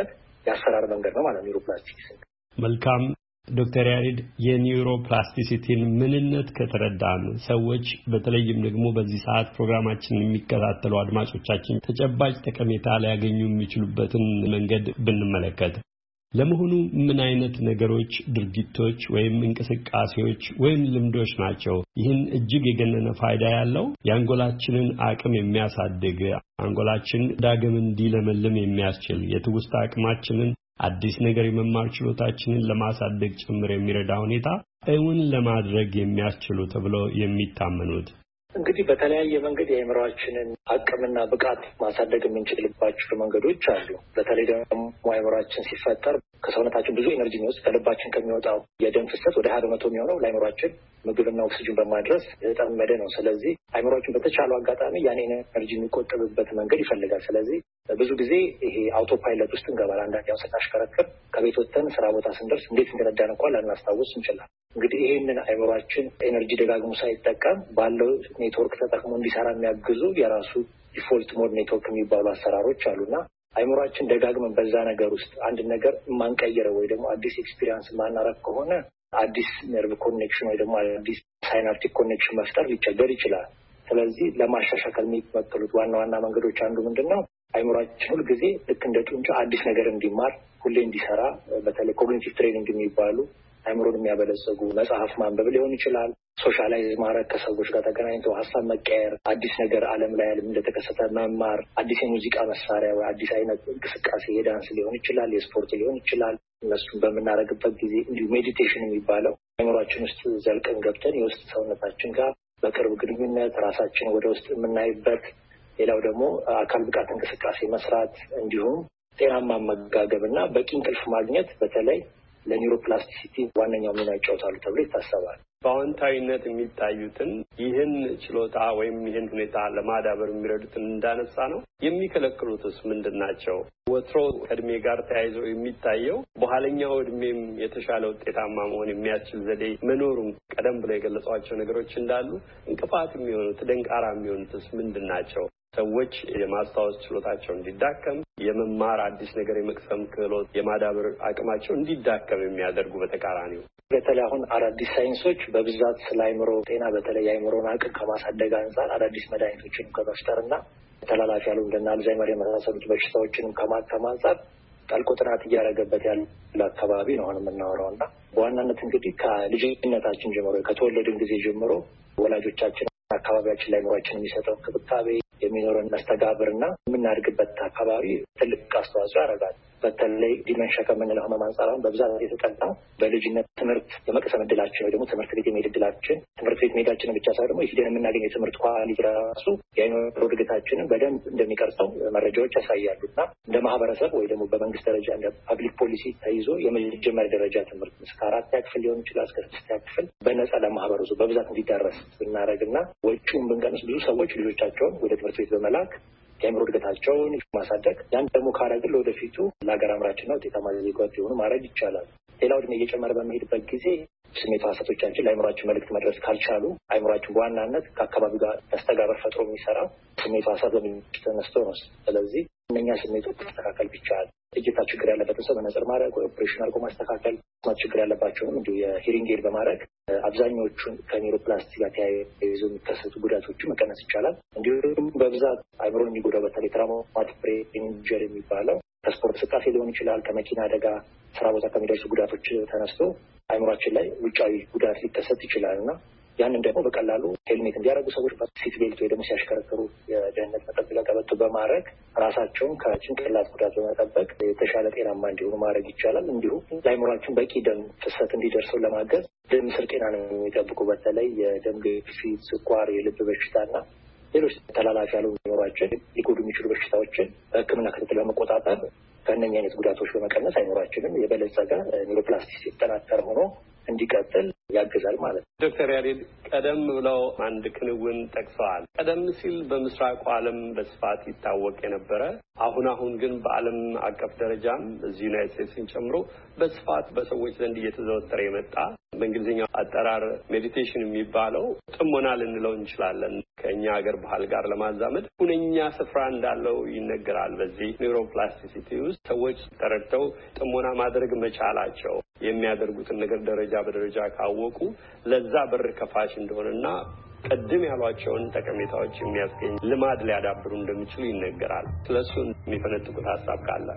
የአሰራር መንገድ ነው ማለት ኒውሮፕላስቲክስ። መልካም ዶክተር ያሬድ የኒውሮፕላስቲሲቲን ምንነት ከተረዳን ሰዎች በተለይም ደግሞ በዚህ ሰዓት ፕሮግራማችንን የሚከታተሉ አድማጮቻችን ተጨባጭ ጠቀሜታ ሊያገኙ የሚችሉበትን መንገድ ብንመለከት ለመሆኑ ምን አይነት ነገሮች፣ ድርጊቶች ወይም እንቅስቃሴዎች ወይም ልምዶች ናቸው ይህን እጅግ የገነነ ፋይዳ ያለው የአንጎላችንን አቅም የሚያሳድግ አንጎላችን ዳግም እንዲለመልም የሚያስችል የትውስታ አቅማችንን አዲስ ነገር የመማር ችሎታችንን ለማሳደግ ጭምር የሚረዳ ሁኔታ እውን ለማድረግ የሚያስችሉ ተብለው የሚታመኑት? እንግዲህ በተለያየ መንገድ የአእምሮአችንን አቅምና ብቃት ማሳደግ የምንችልባቸው መንገዶች አሉ። በተለይ ደግሞ አእምሮአችን ሲፈጠር ከሰውነታችን ብዙ ኤነርጂ የሚወስድ ከልባችን ከሚወጣው የደም ፍሰት ወደ 20% የሚሆነው ለአእምሮአችን ምግብና ኦክሲጅን በማድረስ የተጠመደ ነው። ስለዚህ አእምሮአችን በተቻለው አጋጣሚ ያን ኤነርጂ የሚቆጠብበት መንገድ ይፈልጋል። ስለዚህ ብዙ ጊዜ ይሄ አውቶ ፓይለት ውስጥ እንገባል። አንዳንድ ያው ስናሽከረክር ከቤት ወጥተን ስራ ቦታ ስንደርስ እንዴት እንደነዳን እንኳን ላናስታውስ እንችላለን። እንግዲህ ይህንን አእምሮአችን ኤነርጂ ደጋግሞ ሳይጠቀም ባለው ኔትወርክ ተጠቅሞ እንዲሰራ የሚያግዙ የራሱ ዲፎልት ሞድ ኔትወርክ የሚባሉ አሰራሮች አሉና አእምሮአችን ደጋግመን በዛ ነገር ውስጥ አንድ ነገር የማንቀይረው ወይ ደግሞ አዲስ ኤክስፒሪየንስ ማናረግ ከሆነ አዲስ ነርቭ ኮኔክሽን ወይ ደግሞ አዲስ ሳይናፕቲክ ኮኔክሽን መፍጠር ሊቸገር ይችላል። ስለዚህ ለማሻሻል ከሚመከሉት ዋና ዋና መንገዶች አንዱ ምንድነው? አእምሮአችን ሁልጊዜ ልክ እንደ ጡንቻ አዲስ ነገር እንዲማር ሁሌ እንዲሰራ በተለይ ኮግኒቲቭ ትሬኒንግ የሚባሉ አእምሮን የሚያበለጽጉ መጽሐፍ ማንበብ ሊሆን ይችላል። ሶሻላይዝ ማድረግ፣ ከሰዎች ጋር ተገናኝቶ ሀሳብ መቀየር፣ አዲስ ነገር ዓለም ላይ እንደተከሰተ መማር፣ አዲስ የሙዚቃ መሳሪያ ወይ አዲስ አይነት እንቅስቃሴ የዳንስ ሊሆን ይችላል፣ የስፖርት ሊሆን ይችላል። እነሱን በምናደርግበት ጊዜ እንዲሁ ሜዲቴሽን የሚባለው አእምሮአችን ውስጥ ዘልቀን ገብተን የውስጥ ሰውነታችን ጋር በቅርብ ግንኙነት ራሳችን ወደ ውስጥ የምናይበት፣ ሌላው ደግሞ አካል ብቃት እንቅስቃሴ መስራት እንዲሁም ጤናማ አመጋገብ እና በቂ እንቅልፍ ማግኘት በተለይ ለኒውሮፕላስቲሲቲ ዋነኛው ሚና ይጫወታሉ ተብሎ ይታሰባል። በአዎንታዊነት የሚታዩትን ይህን ችሎታ ወይም ይህን ሁኔታ ለማዳበር የሚረዱትን እንዳነሳ ነው። የሚከለክሉትስ ምንድን ናቸው? ወትሮ ከእድሜ ጋር ተያይዞ የሚታየው በኋለኛው እድሜም የተሻለ ውጤታማ መሆን የሚያስችል ዘዴ መኖሩም ቀደም ብለው የገለጿቸው ነገሮች እንዳሉ እንቅፋት የሚሆኑት ደንቃራ የሚሆኑትስ ምንድን ናቸው? ሰዎች የማስታወስ ችሎታቸው እንዲዳከም፣ የመማር አዲስ ነገር የመቅሰም ክህሎት የማዳበር አቅማቸው እንዲዳከም የሚያደርጉ በተቃራኒው በተለይ አሁን አዳዲስ ሳይንሶች በብዛት ስለ አእምሮ ጤና በተለይ የአእምሮን አቅም ከማሳደግ አንጻር አዳዲስ መድኃኒቶችን ከመፍጠርና ተላላፊ ያሉ እንደና አልዛይመር የመሳሰሉት በሽታዎችንም ከማከም አንጻር ጠልቆ ጥናት እያደረገበት ያለ አካባቢ ነው አሁን የምናወራው እና በዋናነት እንግዲህ ከልጅነታችን ጀምሮ ከተወለድን ጊዜ ጀምሮ ወላጆቻችን አካባቢያችን ላይ አእምሮአችን የሚሰጠው እንክብካቤ የሚኖረን መስተጋብርና የምናድግበት አካባቢ ትልቅ አስተዋጽኦ ያደርጋል። በተለይ ዲመንሻ ከምንለው ህመም አንጻር በብዛት የተጠናው በልጅነት ትምህርት የመቅሰም እድላችን ወይ ደግሞ ትምህርት ቤት የመሄድ እድላችን ትምህርት ቤት መሄዳችንን ብቻ ሳይሆን ደግሞ ሂደን የምናገኘው የትምህርት ኳሊቲ ራሱ የአእምሮ እድገታችንን በደንብ እንደሚቀርጸው መረጃዎች ያሳያሉ እና እንደ ማህበረሰብ ወይ ደግሞ በመንግስት ደረጃ እንደ ፐብሊክ ፖሊሲ ተይዞ የመጀመሪያ ደረጃ ትምህርት እስከ 4ኛ ክፍል ሊሆን ይችላል እስከ 6ኛ ክፍል በነጻ ለማህበረሰቡ በብዛት እንዲዳረስ ብናደርግና ወጪውን ብንቀንስ ብዙ ሰዎች ልጆቻቸውን ወደ ትምህርት ቤት በመላክ የአእምሮ እድገታቸውን ማሳደግ ያን ደግሞ ካረግን ለወደፊቱ ለሀገር አምራችና ውጤታማ ዜጎች የሆኑ ማድረግ ይቻላል። ሌላው ዕድሜ እየጨመረ በሚሄድበት ጊዜ ስሜት ሀሳቦቻችን ለአእምሮአችን መልዕክት መድረስ ካልቻሉ አእምሮአችን በዋናነት ከአካባቢው ጋር መስተጋብር ፈጥሮ የሚሰራው ስሜት ሀሳብ በሚመች ተነስቶ ነው። ስለዚህ እነኛ ስሜቶች ማስተካከል ቢቻል እይታ ችግር ያለበትን ሰው መነጽር ማድረግ ወይ ኦፕሬሽን አድርጎ ማስተካከል፣ መስማት ችግር ያለባቸውንም እንዲሁ የሂሪንግ ኤድ በማድረግ አብዛኛዎቹን ከኒውሮፕላስቲክ ጋር ተያይዞ የሚከሰቱ ጉዳቶችን መቀነስ ይቻላል። እንዲሁም በብዛት አእምሮን የሚጎዳው በተለይ ትራውማቲክ ብሬን ኢንጁሪ የሚባለው ከስፖርት እንቅስቃሴ ሊሆን ይችላል፣ ከመኪና አደጋ፣ ስራ ቦታ ከሚደርሱ ጉዳቶች ተነስቶ አእምሯችን ላይ ውጫዊ ጉዳት ሊከሰት ይችላል እና ያንን ደግሞ በቀላሉ ሄልሜት እንዲያደርጉ ሰዎች በሲት ቤልት ወይ ደግሞ ሲያሽከረክሩ የደህንነት መጠበቂያ ቀበቶ በማድረግ ራሳቸውን ከጭንቅላት ጉዳት በመጠበቅ የተሻለ ጤናማ እንዲሆኑ ማድረግ ይቻላል። እንዲሁም ለአእምሯችን በቂ ደም ፍሰት እንዲደርሰው ለማገዝ ደም ስር ጤና ነው የሚጠብቁ በተለይ የደም ግፊት፣ ስኳር፣ የልብ በሽታና ሌሎች ተላላፊ ያሉ አእምሯችን ሊጎዱ የሚችሉ በሽታዎችን በሕክምና ክትትል በመቆጣጠር ከእነኛ አይነት ጉዳቶች በመቀነስ አእምሯችንም የበለጸገ ኒውሮፕላስቲክ የተጠናከረ ሆኖ እንዲቀጥል ያግዛል ማለት ነው። ዶክተር ያሬድ ቀደም ብለው አንድ ክንውን ጠቅሰዋል። ቀደም ሲል በምስራቁ ዓለም በስፋት ይታወቅ የነበረ አሁን ግን በዓለም አቀፍ ደረጃም እዚህ ዩናይትድ ስቴትስን ጨምሮ በስፋት በሰዎች ዘንድ እየተዘወተረ የመጣ በእንግሊዝኛው አጠራር ሜዲቴሽን የሚባለው ጥሞና ልንለው እንችላለን። ከኛ ሀገር ባህል ጋር ለማዛመድ ሁነኛ ስፍራ እንዳለው ይነገራል። በዚህ ኒውሮፕላስቲሲቲ ውስጥ ሰዎች ተረድተው ጥሞና ማድረግ መቻላቸው የሚያደርጉትን ነገር ደረጃ በደረጃ ካወቁ ለዛ በር ከፋሽ እንደሆነና ቀደም ያሏቸውን ጠቀሜታዎች የሚያስገኝ ልማድ ሊያዳብሩ እንደሚችሉ ይነገራል። ስለሱ የሚፈነጥቁት ሀሳብ ካለ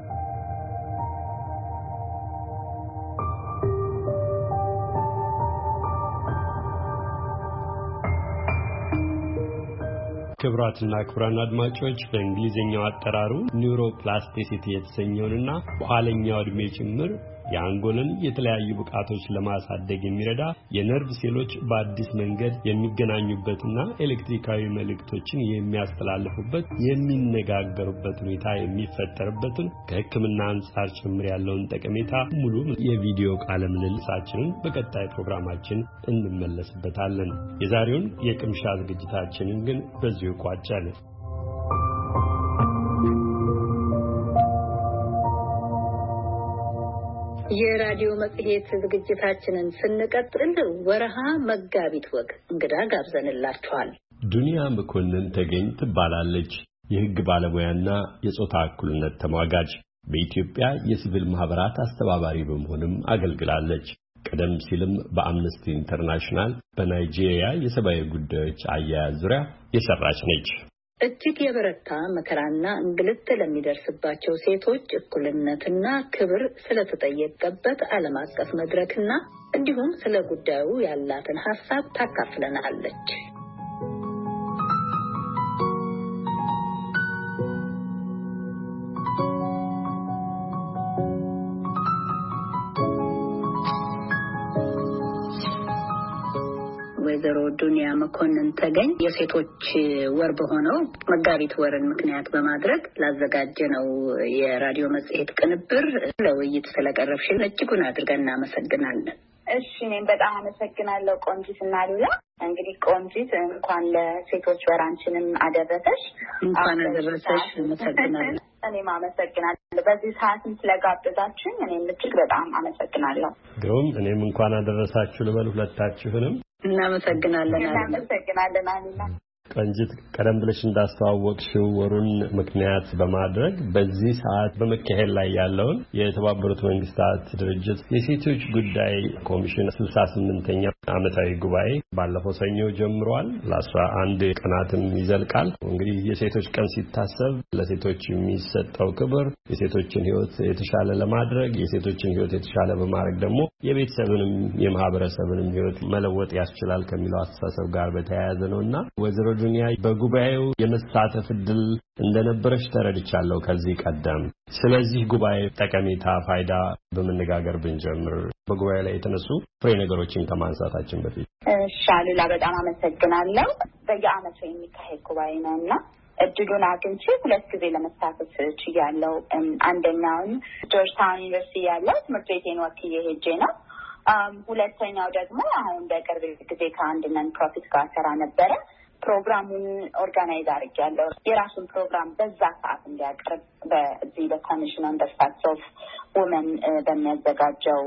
ክቡራትና ክቡራን አድማጮች በእንግሊዝኛው አጠራሩ ኒውሮፕላስቲሲቲ የተሰኘውንና በኋለኛው ዕድሜ ጭምር የአንጎልን የተለያዩ ብቃቶች ለማሳደግ የሚረዳ የነርቭ ሴሎች በአዲስ መንገድ የሚገናኙበትና ኤሌክትሪካዊ መልእክቶችን የሚያስተላልፉበት የሚነጋገሩበት ሁኔታ የሚፈጠርበትን ከሕክምና አንጻር ጭምር ያለውን ጠቀሜታ ሙሉ የቪዲዮ ቃለ ምልልሳችንን በቀጣይ ፕሮግራማችን እንመለስበታለን። የዛሬውን የቅምሻ ዝግጅታችንን ግን በዚሁ ቋጫለን። የራዲዮ መጽሔት ዝግጅታችንን ስንቀጥል ወርሃ መጋቢት ወግ እንግዳ ጋብዘንላችኋል። ዱንያ መኮንን ተገኝ ትባላለች። የሕግ ባለሙያና የጾታ እኩልነት ተሟጋች፣ በኢትዮጵያ የሲቪል ማህበራት አስተባባሪ በመሆንም አገልግላለች። ቀደም ሲልም በአምነስቲ ኢንተርናሽናል በናይጄሪያ የሰብአዊ ጉዳዮች አያያዝ ዙሪያ የሰራች ነች። እጅግ የበረታ መከራና እንግልት ለሚደርስባቸው ሴቶች እኩልነትና ክብር ስለተጠየቀበት ዓለም አቀፍ መድረክና እንዲሁም ስለ ጉዳዩ ያላትን ሐሳብ ታካፍለናለች። ወይዘሮ ዱንያ መኮንን ተገኝ የሴቶች ወር በሆነው መጋቢት ወርን ምክንያት በማድረግ ላዘጋጀነው የራዲዮ መጽሔት ቅንብር ለውይይት ስለቀረብሽን እጅጉን አድርገን እናመሰግናለን። እሺ፣ እኔም በጣም አመሰግናለሁ ቆንጂት እና ሉላ። እንግዲህ ቆንጂት እንኳን ለሴቶች ወር አንቺንም አደረሰሽ። እንኳን አደረሰሽ። አመሰግናለሁ። እኔም አመሰግናለሁ በዚህ ሰዓትም ስለጋበዛችሁኝ እኔም እጅግ በጣም አመሰግናለሁ። ግሩም። እኔም እንኳን አደረሳችሁ ልበል ሁለታችሁንም። እናመሰግናለን። እናመሰግናለን አሚና። ቆንጂት ቀደም ብለሽ እንዳስተዋወቅሽው ወሩን ምክንያት በማድረግ በዚህ ሰዓት በመካሄድ ላይ ያለውን የተባበሩት መንግስታት ድርጅት የሴቶች ጉዳይ ኮሚሽን 68ኛ ዓመታዊ ጉባኤ ባለፈው ሰኞ ጀምሯል። ለ11 ቀናትም ይዘልቃል። እንግዲህ የሴቶች ቀን ሲታሰብ ለሴቶች የሚሰጠው ክብር የሴቶችን ሕይወት የተሻለ ለማድረግ የሴቶችን ሕይወት የተሻለ በማድረግ ደግሞ የቤተሰብንም የማህበረሰብንም ሕይወት መለወጥ ያስችላል ከሚለው አስተሳሰብ ጋር በተያያዘ ነውና ወይዘሮ ዱንያ በጉባኤው የመሳተፍ ዕድል እንደነበረች ተረድቻለሁ ከዚህ ቀደም። ስለዚህ ጉባኤ ጠቀሜታ፣ ፋይዳ በመነጋገር ብንጀምር በጉባኤ ላይ የተነሱ ፍሬ ነገሮችን ከማንሳታችን በፊት። ሻሉላ በጣም አመሰግናለሁ። በየዓመቱ የሚካሄድ ጉባኤ ነውና እድሉን አግኝቼ 2 ጊዜ ለመሳተፍ ችያለሁ። አንደኛውን ጆርጅታውን ዩኒቨርሲቲ ያለው ትምህርት ቤቴን ወክዬ ሄጄ ነው። ሁለተኛው ደግሞ አሁን በቅርብ ጊዜ ከአንድ ነን ፕሮፊት ጋር ሰራ ነበረ። ፕሮግራሙን ኦርጋናይዝ አድርጌያለሁ። የራሱን ፕሮግራም በዛ ሰዓት እንዲያቀርብ በዚህ በኮሚሽን ኦን ዘ ስታትስ ኦፍ ውመን በሚያዘጋጀው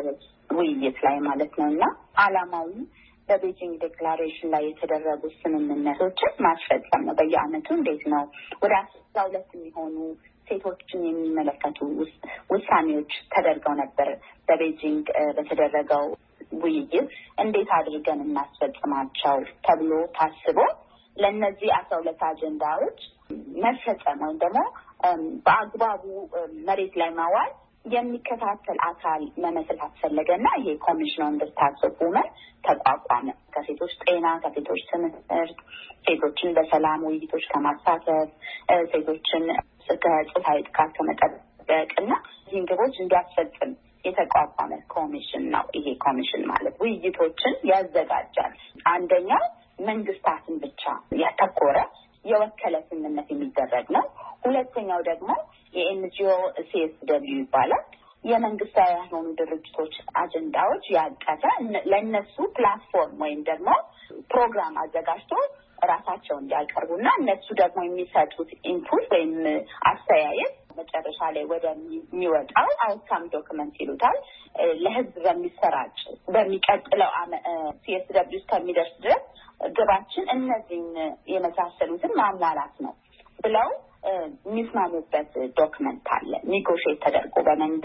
ውይይት ላይ ማለት ነው እና ዓላማው በቤጂንግ ዴክላሬሽን ላይ የተደረጉ ስምምነቶችን ማስፈጸም ነው። በየዓመቱ እንዴት ነው ወደ 12 የሚሆኑ ሴቶችን የሚመለከቱ ውሳኔዎች ተደርገው ነበር። በቤጂንግ በተደረገው ውይይት እንዴት አድርገን እናስፈጽማቸው ተብሎ ታስቦ ለእነዚህ 12 አጀንዳዎች መፈጸም ወይም ደግሞ በአግባቡ መሬት ላይ ማዋል የሚከታተል አካል መመስረት አስፈለገና ይሄ ኮሚሽን ኦን ዘ ስታትስ ኦፍ ውመን ተቋቋመ። ከሴቶች ጤና፣ ከሴቶች ትምህርት፣ ሴቶችን በሰላም ውይይቶች ከማሳተፍ፣ ሴቶችን ከጾታዊ ጥቃት ከመጠበቅና ይህን ግቦች እንዲያስፈጽም የተቋቋመ ኮሚሽን ነው። ይሄ ኮሚሽን ማለት ውይይቶችን ያዘጋጃል። አንደኛው መንግስታትን ብቻ ያተኮረ የወከለ ስምምነት የሚደረግ ነው። ሁለተኛው ደግሞ የኤንጂኦ CSW ይባላል። የመንግስታዊ ያልሆኑ ድርጅቶች አጀንዳዎች ያቀፈ ለነሱ ፕላትፎርም ወይም ደግሞ ፕሮግራም አዘጋጅቶ ራሳቸውን እንዲያቀርቡና እነሱ ደግሞ የሚሰጡት ኢንፑት ወይም አስተያየት መጨረሻ ላይ ወደሚወጣው አውትካም ዶክመንት ይሉታል ለህዝብ በሚሰራጭ በሚቀጥለው CSW ከሚደርስ ድረስ ግባችን እነዚህን የመሳሰሉትን ማሟላት ነው ብለው የሚስማሙበት ዶክመንት አለ። ኔጎሽዬት ተደርጎ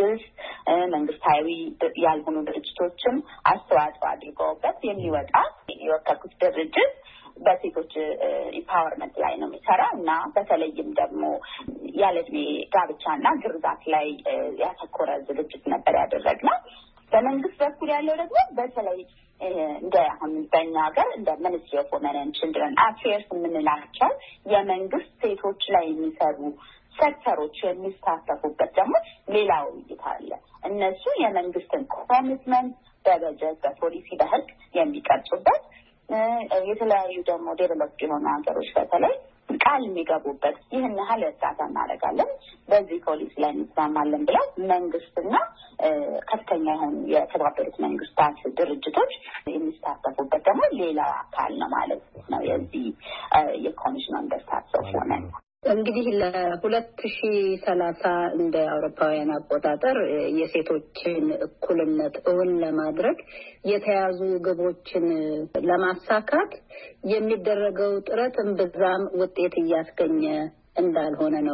መንግስታዊ ያልሆኑ ድርጅቶችም አስተዋጽኦ አድርገውበት የሚወጣ የወከሉት ድርጅት በሴቶች ኢምፓወርመንት ላይ ነው የሚሰራው እና በተለይም ደግሞ ያለዕድሜ ጋብቻና ግርዛት ላይ ያተኮረ ዝግጅት ነበር ያደረግነው። በመንግስት በኩል ያለው ደግሞ በተለይ እንደ አሁን በእኛ ሀገር እንደ ሚኒስትሪ ኦፍ ወመን ኤንድ ቺልድረን አፌርስ የምንላቸው የመንግስት ሴቶች ላይ የሚሰሩ ሴክተሮች የሚሳተፉበት ደግሞ ሌላ ውይይት አለ። እነሱ የመንግስትን ኮሚትመንት በበጀት በፖሊሲ በህግ የሚቀርጹበት የተለያዩ ደግሞ ዴቨሎፕድ የሆኑ ሀገሮች በተለይ ቃል የሚገቡበት ይህን ያህል እርዳታ እናደርጋለን በዚህ ፖሊሲ ላይ እንስማማለን ብለው መንግስትና ከፍተኛ የሆኑ የተባበሩት መንግስታት ድርጅቶች የሚሳተፉበት ደግሞ ሌላ አካል ነው ማለት ነው የዚህ የኮሚሽን አንደርስታንስ ሆነ። እንግዲህ ለ2030 እንደ አውሮፓውያን አቆጣጠር የሴቶችን እኩልነት እውን ለማድረግ የተያዙ ግቦችን ለማሳካት የሚደረገው ጥረት እምብዛም ውጤት እያስገኘ እንዳልሆነ ነው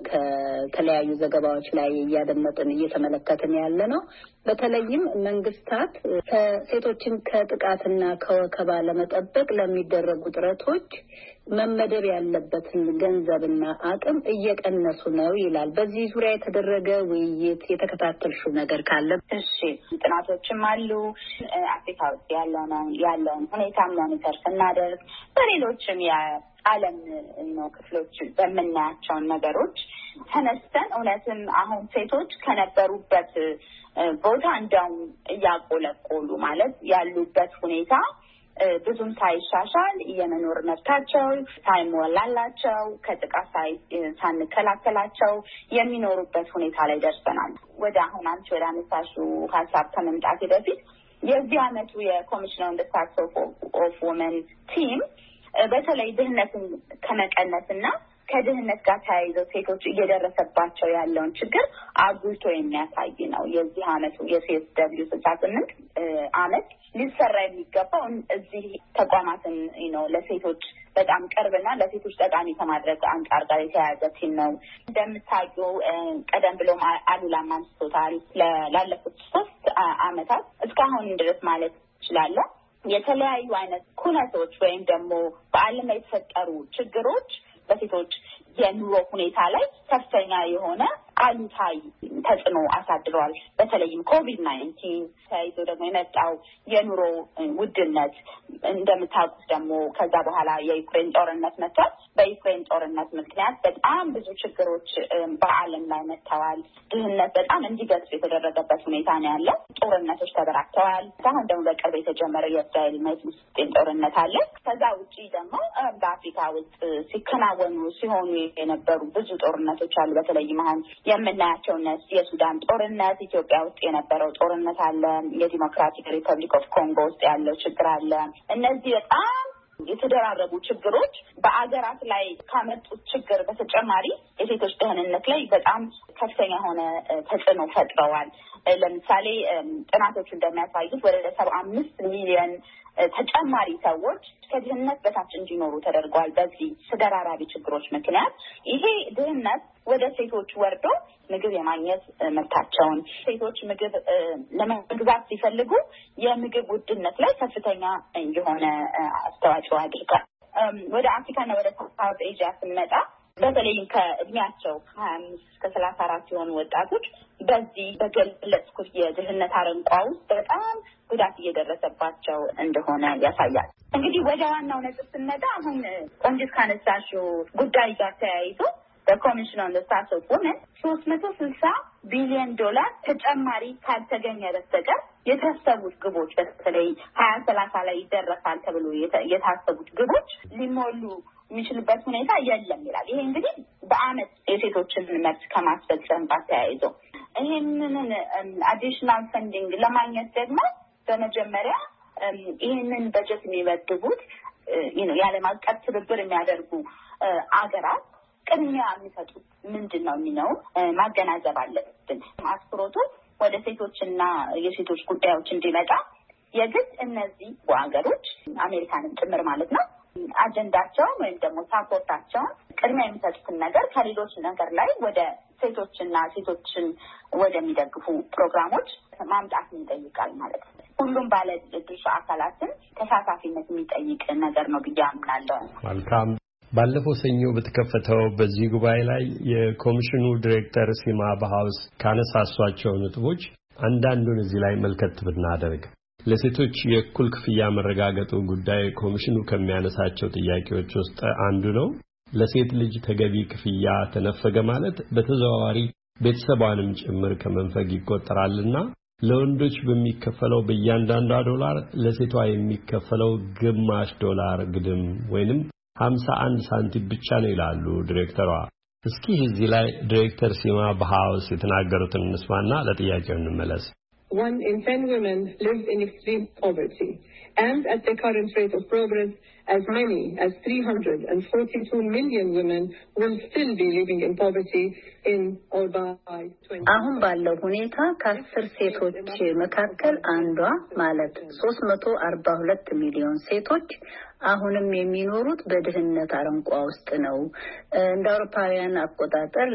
ከተለያዩ ዘገባዎች ላይ እያደመጥን እየተመለከትን ያለ ነው። በተለይም መንግስታት ሴቶችን ከጥቃትና ከወከባ ለመጠበቅ ለሚደረጉ ጥረቶች መመደብ ያለበትን ገንዘብና አቅም እየቀነሱ ነው ይላል። በዚህ ዙሪያ የተደረገ ውይይት የተከታተልሽው ነገር ካለ? እሺ፣ ጥናቶችም አሉ። አፍሪካ ውስጥ ያለውን ሁኔታ ሞኒተር ስናደርግ በሌሎችም የዓለም ክፍሎች በምናያቸውን ነገሮች ተነስተን እውነትም አሁን ሴቶች ከነበሩበት ቦታ እንደውም እያቆለቆሉ ማለት ያሉበት ሁኔታ ብዙም ሳይሻሻል የመኖር መብታቸው ሳይሞላላቸው ከጥቃት ሳንከላከላቸው የሚኖሩበት ሁኔታ ላይ ደርሰናል። ወደ አሁን አንቺ ወደ አነሳሽው ሀሳብ ከመምጣቴ በፊት የዚህ ዓመቱ የኮሚሽን አንደርስታንስ ኦፍ ወመን ቲም በተለይ ድህነትን ከመቀነስና ከድህነት ጋር ተያይዘው ሴቶች እየደረሰባቸው ያለውን ችግር አጉልቶ የሚያሳይ ነው። የዚህ ዓመቱ የCSW 68 ዓመት ሊሰራ የሚገባው እዚህ ተቋማትን ለሴቶች በጣም ቅርብና ለሴቶች ጠቃሚ ከማድረግ አንጻር ጋር የተያያዘ ቲም ነው። እንደምታውቂው ቀደም ብሎም አሉላም አንስቶታል። ላለፉት 3 ዓመታት እስካሁን ድረስ ማለት እችላለሁ የተለያዩ አይነት ኩነቶች ወይም ደግሞ በዓለም ላይ የተፈጠሩ ችግሮች በሴቶች የኑሮ ሁኔታ ላይ ከፍተኛ የሆነ አሉታዊ ተጽዕኖ አሳድረዋል። በተለይም ኮቪድ-19 ተያይዞ ደግሞ የመጣው የኑሮ ውድነት እንደምታውቁት ደግሞ ከዛ በኋላ የዩክሬን ጦርነት መጥቷል። በዩክሬን ጦርነት ምክንያት በጣም ብዙ ችግሮች በዓለም ላይ መጥተዋል። ድህነት በጣም እንዲገዝፍ የተደረገበት ሁኔታ ነው ያለው። ጦርነቶች ተበራክተዋል። አሁን ደግሞ በቅርብ የተጀመረ የእስራኤልና የፍልስጤም ጦርነት አለ። ከዛ ውጪ ደግሞ በአፍሪካ ውስጥ ሲሆኑ የነበሩ ብዙ ጦርነቶች አሉ። በተለይም አሁን የምናያቸው የሱዳን ጦርነት፣ ኢትዮጵያ ውስጥ የነበረው ጦርነት አለ፣ የዲሞክራቲክ ሪፐብሊክ ኦፍ ኮንጎ ውስጥ ያለው ችግር አለ። እነዚህ በጣም የተደራረቡ ችግሮች በአገራት ላይ ካመጡት ችግር በተጨማሪ የሴቶች ደህንነት ላይ በጣም ከፍተኛ የሆነ ተጽዕኖ ፈጥረዋል። ለምሳሌ ጥናቶቹ እንደሚያሳዩት ወደ 75 ሚሊዮን ተጨማሪ ሰዎች ከድህነት በታች እንዲኖሩ ተደርጓል። በዚህ ተደራራቢ ችግሮች ምክንያት ይሄ ድህነት ወደ ሴቶች ወርዶ ምግብ የማግኘት መብታቸውን ሴቶች ምግብ ለመግዛት ሲፈልጉ የምግብ ውድነት ላይ ከፍተኛ የሆነ አስተዋጽኦ አድርጓል። ወደ አፍሪካና ወደ ሳውት ኤዥያ ስንመጣ በተለይም ከእድሜያቸው 25 እስከ 34 የሆኑ ወጣቶች በዚህ በገለጽኩት የድህነት አረንቋ ውስጥ በጣም ጉዳት እየደረሰባቸው እንደሆነ ያሳያል። እንግዲህ ወደ ዋናው ነጥብ ስንመጣ አሁን ቆንጆት ካነሳሽው ጉዳይ ጋር ተያይዞ በኮሚሽን አንደርስታንስ ኦፍ ወመን $360 ቢሊዮን ተጨማሪ ካልተገኘ በስተቀር የታሰቡት ግቦች በተለይ 2030 ላይ ይደረሳል ተብሎ የታሰቡት ግቦች ሊሞሉ የሚችልበት ሁኔታ የለም ይላል። ይሄ እንግዲህ በአመት የሴቶችን መብት ከማስፈጸም ጋር ተያይዞ ይሄንን አዲሽናል ፈንዲንግ ለማግኘት ደግሞ በመጀመሪያ ይሄንን በጀት የሚመድቡት የዓለም አቀፍ ትብብር የሚያደርጉ አገራት ቅድሚያ የሚሰጡት ምንድነው የሚለው ማገናዘብ አለብን። አትኩሮቱ ወደ ሴቶችና የሴቶች ጉዳዮች እንዲመጣ የግድ እነዚህ ሀገሮች አሜሪካንን ጭምር ማለት ነው አጀንዳቸው ወይም ደግሞ ሳፖርታቸውን ቅድሚያ የሚሰጡትን ነገር ከሌሎች ነገር ላይ ወደ ሴቶችና ሴቶችን ወደሚደግፉ ፕሮግራሞች ማምጣት ይጠይቃል ማለት ነው። ሁሉም ባለ ድርሻ አካላትን ተሳታፊነት የሚጠይቅ ነገር ነው ብዬ አምናለሁ። መልካም። ባለፈው ሰኞ በተከፈተው በዚህ ጉባኤ ላይ የኮሚሽኑ ዲሬክተር ሲማ ባሃውስ ካነሳሷቸው ነጥቦች አንዳንዱን እዚህ ላይ መልከት ብናደርግ ለሴቶች የእኩል ክፍያ መረጋገጡ ጉዳይ ኮሚሽኑ ከሚያነሳቸው ጥያቄዎች ውስጥ አንዱ ነው። ለሴት ልጅ ተገቢ ክፍያ ተነፈገ ማለት በተዘዋዋሪ ቤተሰቧንም ጭምር ከመንፈግ ይቆጠራልና ለወንዶች በሚከፈለው በእያንዳንዷ ዶላር ለሴቷ የሚከፈለው ግማሽ ዶላር ግድም ወይንም 51 ሳንቲም ብቻ ነው ይላሉ ዲሬክተሯ። እስኪ እዚህ ላይ ዲሬክተር ሲማ ባሃውስ የተናገሩትን እንስማና ለጥያቄው እንመለስ። 1 in 10 women live in extreme poverty, and at the current rate of progress, as many as 342 million women will still be living in poverty in or by 20. አሁን ባለው ሁኔታ ከ10 ሴቶች መካከል አንዷ ማለት 342 ሚሊዮን ሴቶች አሁንም የሚኖሩት በድህነት አረንቋ ውስጥ ነው። እንደ አውሮፓውያን አቆጣጠር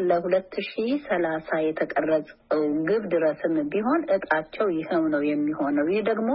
ለ2030 የተቀረጸው ግብ ድረስም ቢሆን እጣቸው ይሄው ነው የሚሆነው። ይህ ደግሞ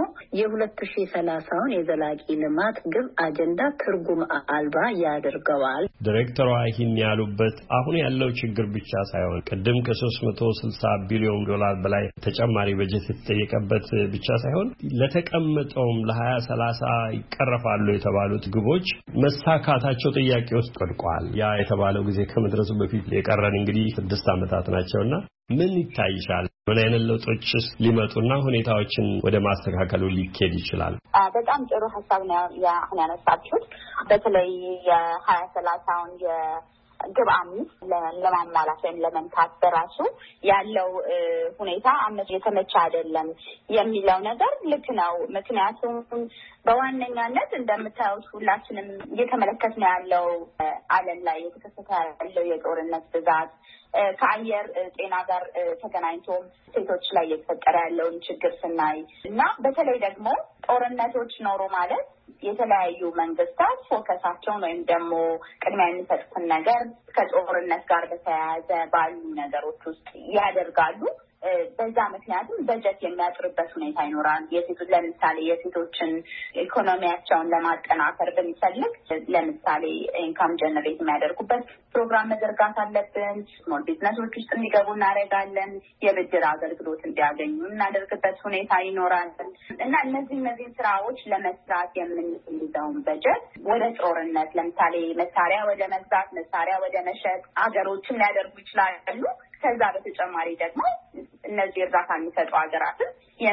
የ2030ውን የዘላቂ ልማት ግብ አጀንዳ ትርጉም አልባ ያደርገዋል። ዲሬክተሯ ይህን ያሉበት አሁን ያለው ችግር ብቻ ሳይሆን ቀደም ከ360 ቢሊዮን ዶላር በላይ ተጨማሪ በጀት የተጠየቀበት ብቻ ሳይሆን ለተቀመጠውም ለ2030 ይቀርፋሉ የተባሉት ግቦች መሳካታቸው ጥያቄ ውስጥ ወድቋል። ያ የተባለው ጊዜ ከመድረሱ በፊት የቀረን እንግዲህ 6 ዓመታት ናቸውና ምን ይታይሻል? ምን አይነት ለውጦችስ ሊመጡና ሁኔታዎችን ወደ ማስተካከሉ ሊኬድ ይችላል? በጣም ጥሩ ሐሳብ ነው አሁን ያነሳችሁት። በተለይ የ2030ውን ግብ አምስት ለማሟላት ወይም ለመንካት በራሱ ያለው ሁኔታ የተመቸ አይደለም የሚለው ነገር ልክ ነው። ምክንያቱም በዋነኛነት እንደምታዩት ሁላችንም እየተመለከትን ያለው ዓለም ላይ የተከሰተ ያለው የጦርነት ብዛት ከአየር ጤና ጋር ተገናኝቶ ሴቶች ላይ እየተፈጠረ ያለውን ችግር ስናይ እና በተለይ ደግሞ ጦርነቶች ኖሮ ማለት የተለያዩ መንግስታት ፎከሳቸውን ወይም ደግሞ ቅድሚያ የሚሰጡትን ነገር ከጦርነት ጋር በተያያዘ ባሉ ነገሮች ውስጥ ያደርጋሉ። በዛ ምክንያቱም በጀት የሚያጥርበት ሁኔታ ይኖራል። የሴቶች ለምሳሌ የሴቶችን ኢኮኖሚያቸውን ለማጠናከር ብንፈልግ ለምሳሌ ኢንካም ጀነሬት የሚያደርጉበት ፕሮግራም መዘርጋት አለብን። ስሞል ቢዝነሶች ውስጥ እንዲገቡ እናደርጋለን። የብድር አገልግሎት እንዲያገኙ እናደርግበት ሁኔታ ይኖራል እና እነዚህን ስራዎች ለመስራት የምንይዘውን በጀት ወደ ጦርነት ለምሳሌ መሳሪያ ወደ መግዛት፣ መሳሪያ ወደ መሸጥ ሀገሮችን ሊያደርጉ ይችላሉ። ከዛ በተጨማሪ ደግሞ እነዚህ እርዳታ የሚሰጡ ሀገራትን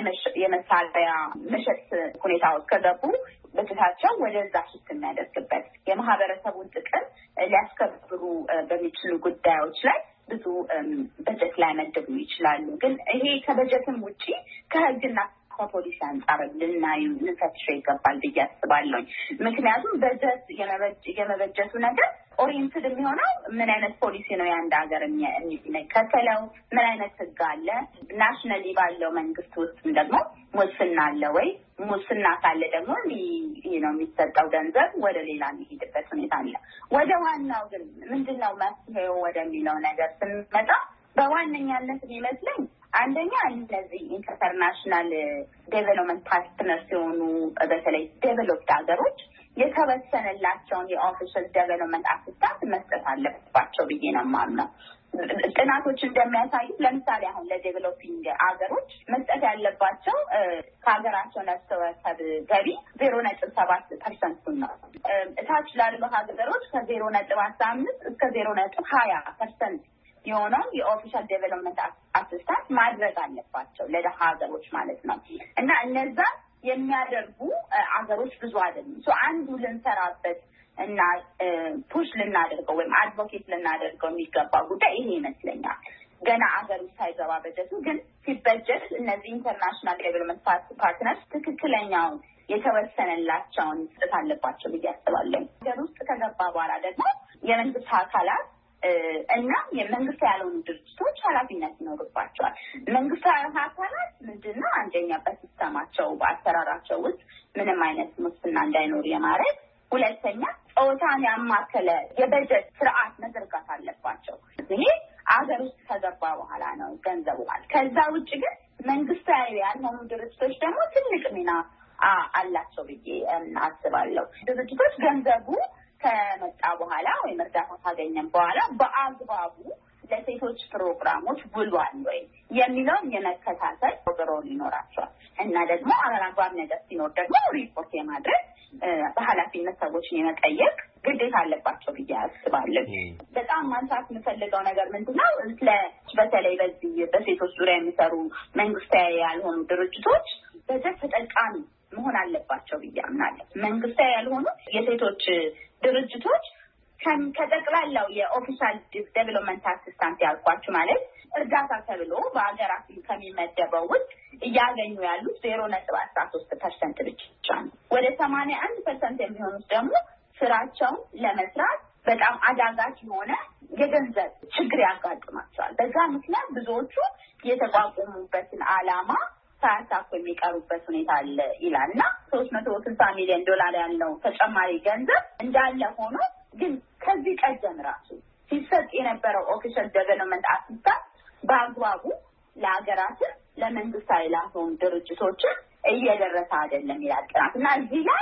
የመሳሪያ መሸጥ ሁኔታ ውስጥ ከገቡ በጀታቸው ወደዛ ሽፍት የሚያደርግበት የማህበረሰቡን ጥቅም ሊያስከብሩ በሚችሉ ጉዳዮች ላይ ብዙ በጀት ላይ መደቡ ይችላሉ። ግን ይሄ ከበጀትም ውጪ ከህግና ከፖሊሲ አንጻር ልንፈትሸው ይገባል ብዬ አስባለሁ። ምክንያቱም በጀት የመበጀቱ ነገር ኦሪየንትድ የሚሆነው ምን አይነት ፖሊሲ ነው የአንድ ሀገር የሚከተለው፣ ምን አይነት ህግ አለ፣ ናሽናሊ ባለው መንግስት ውስጥ ደግሞ ሙስና አለ ወይ፣ ሙስና ካለ ደግሞ ነው የሚሰጠው ገንዘብ ወደ ሌላ የሚሄድበት ሁኔታ አለ። ወደ ዋናው ግን ምንድነው መፍትሄው ወደሚለው ነገር ስንመጣ በዋነኛነት የሚመስለኝ አንደኛ እነዚህ ኢንተርናሽናል ዴቨሎፕመንት ፓርትነርስ ሲሆኑ በተለይ ዴቨሎፕድ ሀገሮች የተወሰነላቸውን የኦፊሻል ዴቨሎፕመንት አሲስታንስ መስጠት አለባቸው ብዬ ነው የማምነው። ጥናቶች እንደሚያሳዩት ለምሳሌ አሁን ለዴቨሎፒንግ ሀገሮች መስጠት ያለባቸው ከሀገራቸው ነፍስ ወከፍ ገቢ 0.7% ነው። እታች ላሉ ሀገሮች ከ0.15 እስከ 0.20% የሆነውን የኦፊሻል ዴቨሎፕመንት አሲስታንስ ማድረግ አለባቸው ለደሃ ሀገሮች ማለት ነው። እና እነዛ የሚያደርጉ ሀገሮች ብዙ አይደሉም። አንዱ ልንሰራበት እና ፑሽ ልናደርገው ወይም አድቮኬት ልናደርገው የሚገባ ጉዳይ ይሄ ይመስለኛል። ገና አገር ውስጥ ሳይገባ በጀቱ ግን ሲበጀት እነዚህ ኢንተርናሽናል ዴቨሎፕመንት ፓርትነርስ ትክክለኛው የተወሰነላቸውን መስጠት አለባቸው ብዬ አስባለሁ። ሀገር ውስጥ ከገባ በኋላ ደግሞ የመንግስት አካላት እና የመንግስት ያልሆኑ ድርጅቶች ኃላፊነት ይኖርባቸዋል። መንግስታዊ አካላት ምንድነው? አንደኛ በሲስተማቸው በአሰራራቸው ውስጥ ምንም አይነት ሙስና እንዳይኖር የማድረግ፣ ሁለተኛ ጾታን ያማከለ የበጀት ስርዓት መዘርጋት አለባቸው። ይሄ አገር ውስጥ ከገባ በኋላ ነው ገንዘቡ ማለት። ከዛ ውጭ ግን መንግስታዊ ያልሆኑ ድርጅቶች ደግሞ ትልቅ ሚና አላቸው ብዬ አስባለሁ። ድርጅቶች ገንዘቡ ከመጣ በኋላ ወይም እርዳታ ካገኘን በኋላ በአግባቡ ለሴቶች ፕሮግራሞች ውሏል ወይ የሚለውን የመከታተል ሮል ይኖራቸዋል እና ደግሞ አላግባብ ነገር ሲኖር ደግሞ ሪፖርት የማድረግ በኃላፊነት ሰዎችን የመጠየቅ ግዴታ አለባቸው ብዬ አስባለሁ። በጣም ማንሳት የምፈልገው ነገር ምንድነው? በተለይ በዚህ በሴቶች ዙሪያ የሚሰሩ መንግስታዊ ያልሆኑ ድርጅቶች በጀት ተጠቃሚ መሆን አለባቸው ብዬ አምናለሁ። መንግስታዊ ያልሆኑ የሴቶች ድርጅቶች ከጠቅላላው የኦፊሻል ዴቨሎፕመንት አሲስታንት ያልኳችሁ ማለት እርዳታ ተብሎ በአገራት ከሚመደበው ውስጥ እያገኙ ያሉት 0.13% ብቻ ነው። ወደ 81% የሚሆኑት ደግሞ ስራቸውን ለመስራት በጣም አዳጋች የሆነ የገንዘብ ችግር ያጋጥማቸዋል። በዛ ምክንያት ብዙዎቹ የተቋቋሙበትን ዓላማ ሳያሳኩ የሚቀሩበት ሁኔታ አለ ይላልና $360 ሚሊዮን ያለው ተጨማሪ ገንዘብ እንዳለ ሆኖ ግን ከዚህ ቀደም ራሱ ሲሰጥ የነበረው ኦፊሻል ዴቨሎፕመንት አሲስታንስ በአግባቡ ለሀገራት ለመንግስታዊ ላልሆኑ ድርጅቶች እየደረሰ አይደለም ይላል ጥናት እና እዚህ ላይ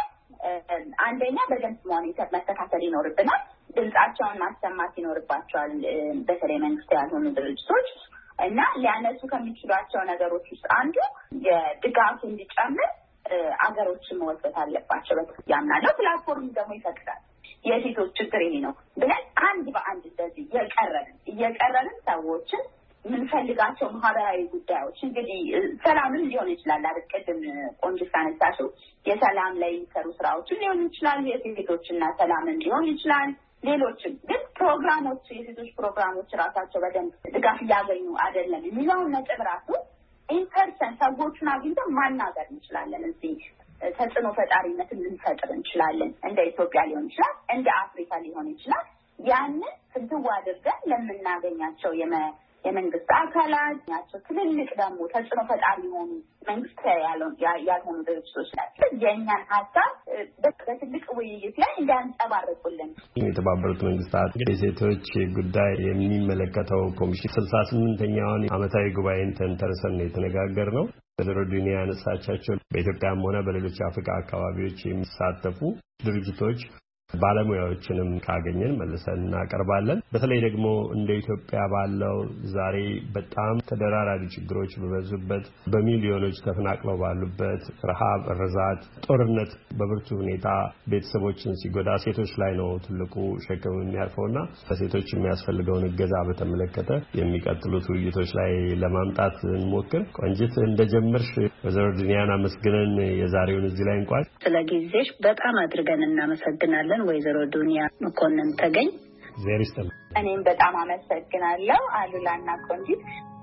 አንደኛ በደንብ ሞኒተር መከታተል ይኖርብናል። ድምጻቸውን ማሰማት ይኖርባቸዋል በተለይ መንግስታዊ ያልሆኑ ድርጅቶች እና ሊያነሱ ከሚችሏቸው ነገሮች ውስጥ አንዱ የድጋፍ እንዲጨምር አገሮችን መወሰድ አለባቸው ያምናለሁ። ፕላትፎርም ደግሞ ይፈቅዳል። የሴቶች ችግር ይሄ ነው ብለን አንድ በአንድ እንደዚህ እየቀረንን ሰዎችን የምንፈልጋቸው ማህበራዊ ጉዳዮች እንግዲህ ሰላምን ሊሆን ይችላል። አርቀድም ቆንጅት አነሳሽው የሰላም ላይ የሚሰሩ ስራዎችን ሊሆን ይችላል። የሴቶችና ሰላምን ሊሆን ይችላል። ሌሎችም ግን ፕሮግራሞች የሴቶች ፕሮግራሞች ራሳቸው በደንብ ድጋፍ እያገኙ አይደለም የሚለውን ነጥብ ራሱ ኢንፐርሰን ሰዎቹን አግኝተን ማናገር እንችላለን። እዚህ ተጽዕኖ ፈጣሪነትን ልንፈጥር እንችላለን። እንደ ኢትዮጵያ ሊሆን ይችላል፣ እንደ አፍሪካ ሊሆን ይችላል። ያንን ፍትው አድርገን ለምናገኛቸው የመንግስት አካላት ናቸው። ትልልቅ ደግሞ ተጽዕኖ ፈጣሪ የሆኑ መንግስት ያልሆኑ ድርጅቶች ናቸው። የእኛን ሀሳብ በትልቅ ውይይት ላይ እንዲያንጸባርቁልን የተባበሩት መንግስታት የሴቶች ጉዳይ የሚመለከተው ኮሚሽን 68ኛውን ዓመታዊ ጉባኤን ተንተርሰን ነው የተነጋገርነው። በዘሮዱኒያ ያነሳቻቸው በኢትዮጵያም ሆነ በሌሎች አፍሪካ አካባቢዎች የሚሳተፉ ድርጅቶች ባለሙያዎችንም ካገኘን መልሰን እናቀርባለን። በተለይ ደግሞ እንደ ኢትዮጵያ ባለው ዛሬ በጣም ተደራራቢ ችግሮች በበዙበት በሚሊዮኖች ተፈናቅለው ባሉበት ረሃብ፣ ርዛት፣ ጦርነት በብርቱ ሁኔታ ቤተሰቦችን ሲጎዳ ሴቶች ላይ ነው ትልቁ ሸክም የሚያርፈውና ለሴቶች የሚያስፈልገውን እገዛ በተመለከተ የሚቀጥሉት ውይይቶች ላይ ለማምጣት እንሞክር። ቆንጅት እንደጀመርሽ ወይዘሮ ዱንያን አመስግነን የዛሬውን እዚህ ላይ እንቋጭ። ስለ ጊዜሽ በጣም አድርገን እናመሰግናለን ወይዘሮ ዱንያ መኮንን ተገኝ። ዜሪስተም እኔም በጣም አመሰግናለሁ አሉላና ቆንጂት።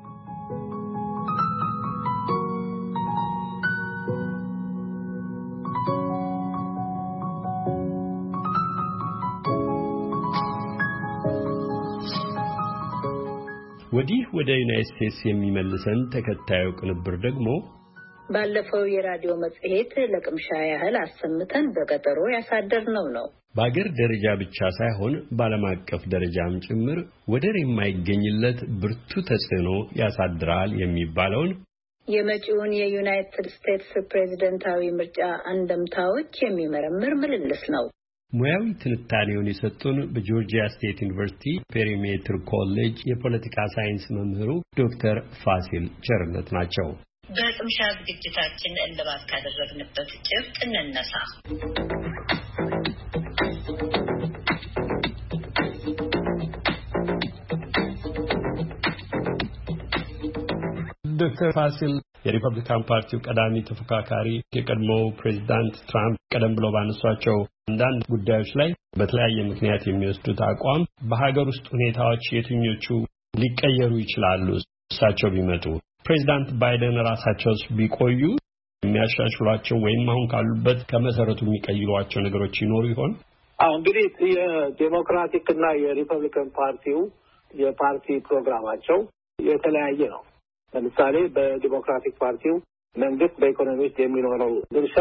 ወዲህ ወደ ዩናይትድ ስቴትስ የሚመልሰን ተከታዩ ቅንብር ደግሞ ባለፈው የራዲዮ መጽሔት ለቅምሻ ያህል አሰምተን በቀጠሮ ያሳደርነው ነው። በአገር ደረጃ ብቻ ሳይሆን በዓለም አቀፍ ደረጃም ጭምር ወደር የማይገኝለት ብርቱ ተጽዕኖ ያሳድራል የሚባለውን የመጪውን የዩናይትድ ስቴትስ ፕሬዝደንታዊ ምርጫ አንደምታዎች የሚመረምር ምልልስ ነው። ሙያዊ ትንታኔውን የሰጡን በጆርጂያ ስቴት ዩኒቨርሲቲ ፔሪሜትር ኮሌጅ የፖለቲካ ሳይንስ መምህሩ ዶክተር ፋሲል ቸርነት ናቸው። በቅምሻ ዝግጅታችን እልባት ካደረግንበት ጭብጥ እንነሳ። ዶክተር ፋሲል የሪፐብሊካን ፓርቲው ቀዳሚ ተፎካካሪ የቀድሞው ፕሬዚዳንት ትራምፕ ቀደም ብለው ባነሷቸው አንዳንድ ጉዳዮች ላይ በተለያየ ምክንያት የሚወስዱት አቋም በሀገር ውስጥ ሁኔታዎች የትኞቹ ሊቀየሩ ይችላሉ እሳቸው ቢመጡ ፕሬዚዳንት ባይደን ራሳቸውስ ቢቆዩ የሚያሻሽሏቸው ወይም አሁን ካሉበት ከመሰረቱ የሚቀይሯቸው ነገሮች ይኖሩ ይሆን? እንግዲህ የዴሞክራቲክ እና የሪፐብሊካን ፓርቲው የፓርቲ ፕሮግራማቸው የተለያየ ነው። ለምሳሌ በዲሞክራቲክ ፓርቲው መንግስት በኢኮኖሚ ውስጥ የሚኖረው ድርሻ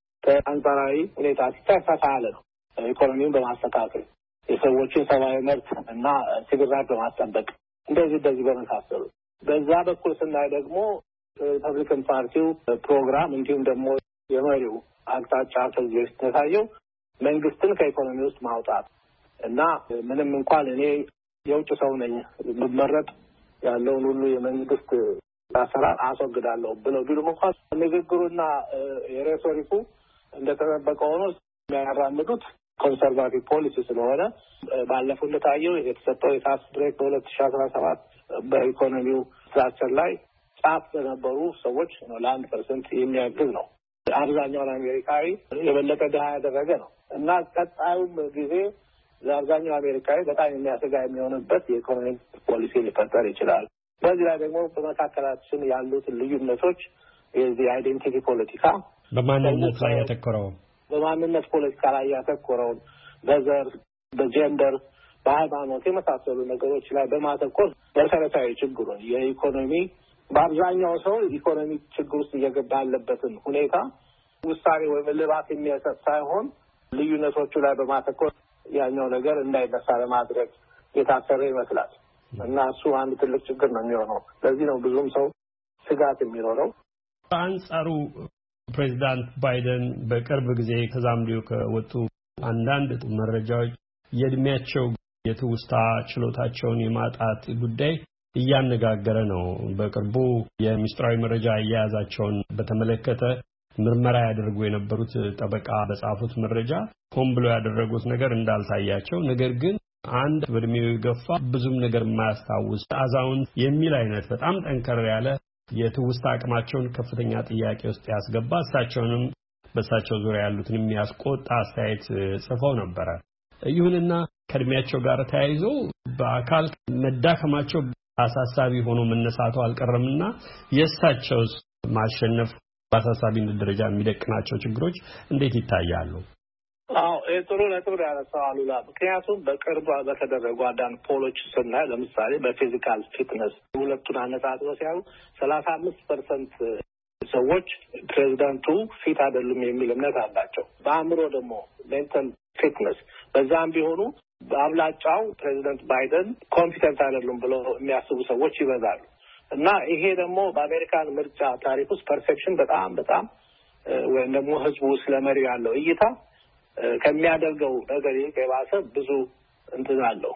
ከአንጻራዊ ሁኔታ ሲታይ ሰፋ ያለ ነው። ኢኮኖሚውን በማስተካከል የሰዎችን ሰብአዊ መብት እና ሲቪል ራይት በማስጠበቅ እንደዚህ በመሳሰሉ በዛ በኩል ስናይ ደግሞ ሪፐብሊካን ፓርቲው ፕሮግራም እንዲሁም ደግሞ የመሪው አቅጣጫ ከዚህ ውስጥ የታየው መንግስትን ከኢኮኖሚ ውስጥ ማውጣት እና ምንም እንኳን እኔ የውጭ ሰው ነኝ ብመረጥ ያለውን ሁሉ የመንግስት አሰራር አስወግዳለሁ ብለው ቢሉም እንኳን ንግግሩና የሬቶሪኩ እንደተጠበቀ ሆኖ የሚያራምዱት ኮንሰርቫቲቭ ፖሊሲ ስለሆነ ባለፈው እንደታየው የተሰጠው የታክስ ብሬክ በ2017 በኢኮኖሚው ስትራክቸር ላይ ጫፍ ለነበሩ ሰዎች ለ1% የሚያግዝ ነው። አብዛኛውን አሜሪካዊ የበለጠ ድሃ ያደረገ ነው እና ቀጣዩም ጊዜ ለአብዛኛው አሜሪካዊ በጣም የሚያሰጋ የሚሆንበት የኢኮኖሚ ፖሊሲ ሊፈጠር ይችላል። በዚህ ላይ ደግሞ በመካከላችን ያሉትን ልዩነቶች የዚህ አይዴንቲቲ ፖለቲካ በማንነት ላይ ያተኮረው በማንነት ፖለቲካ ላይ ያተኮረውን በዘር፣ በጀንደር፣ በሃይማኖት የመሳሰሉ ነገሮች ላይ በማተኮር መሰረታዊ ችግሩን የኢኮኖሚ በአብዛኛው ሰው ኢኮኖሚ ችግር ውስጥ እየገባ ያለበትን ሁኔታ ውሳኔ ወይም እልባት የሚያሰጥ ሳይሆን ልዩነቶቹ ላይ በማተኮር ያኛው ነገር እንዳይነሳ ለማድረግ የታሰረ ይመስላል እና እሱ አንድ ትልቅ ችግር ነው የሚሆነው። ለዚህ ነው ብዙም ሰው ስጋት የሚኖረው። በአንጻሩ ፕሬዚዳንት ባይደን በቅርብ ጊዜ ከዛምቢያ ከወጡ አንዳንድ መረጃዎች የእድሜያቸው የትውስታ ችሎታቸውን የማጣት ጉዳይ እያነጋገረ ነው። በቅርቡ የሚስጥራዊ መረጃ አያያዛቸውን በተመለከተ ምርመራ ያደርጉ የነበሩት ጠበቃ በጻፉት መረጃ ሆን ብሎ ያደረጉት ነገር እንዳልታያቸው ነገር ግን አንድ በእድሜው የገፋ ብዙም ነገር የማያስታውስ አዛውንት የሚል አይነት በጣም ጠንከር ያለ የትውስታ አቅማቸውን ከፍተኛ ጥያቄ ውስጥ ያስገባ እሳቸውንም በእሳቸው ዙሪያ ያሉትን የሚያስቆጣ አስተያየት ጽፈው ነበረ። ይሁንና ከእድሜያቸው ጋር ተያይዞ በአካል መዳከማቸው አሳሳቢ ሆኖ መነሳቱ አልቀረምና የእሳቸውስ ማሸነፍ በአሳሳቢነት ደረጃ የሚደቅናቸው ችግሮች እንዴት ይታያሉ? ጥሩ ነጥብ ያነሳው አሉላ። ምክንያቱም በቅርብ በተደረጉ አንዳንድ ፖሎች ስናይ ለምሳሌ በፊዚካል ፊትነስ ሁለቱን አነጻጽረው ሲያዩ 35% ሰዎች ፕሬዚዳንቱ ፊት አይደሉም የሚል እምነት አላቸው። በአእምሮ ደግሞ ሜንታል ፊትነስ በዛም ቢሆኑ በአብላጫው ፕሬዚዳንት ባይደን ኮምፒተንት አይደሉም ብለው የሚያስቡ ሰዎች ይበዛሉ እና ይሄ ደግሞ በአሜሪካን ምርጫ ታሪክ ውስጥ ፐርሴፕሽን በጣም ወይም ደግሞ ህዝቡ ስለመሪ ያለው እይታ ከሚያደርገው ነገር የባሰ ብዙ እንትን አለው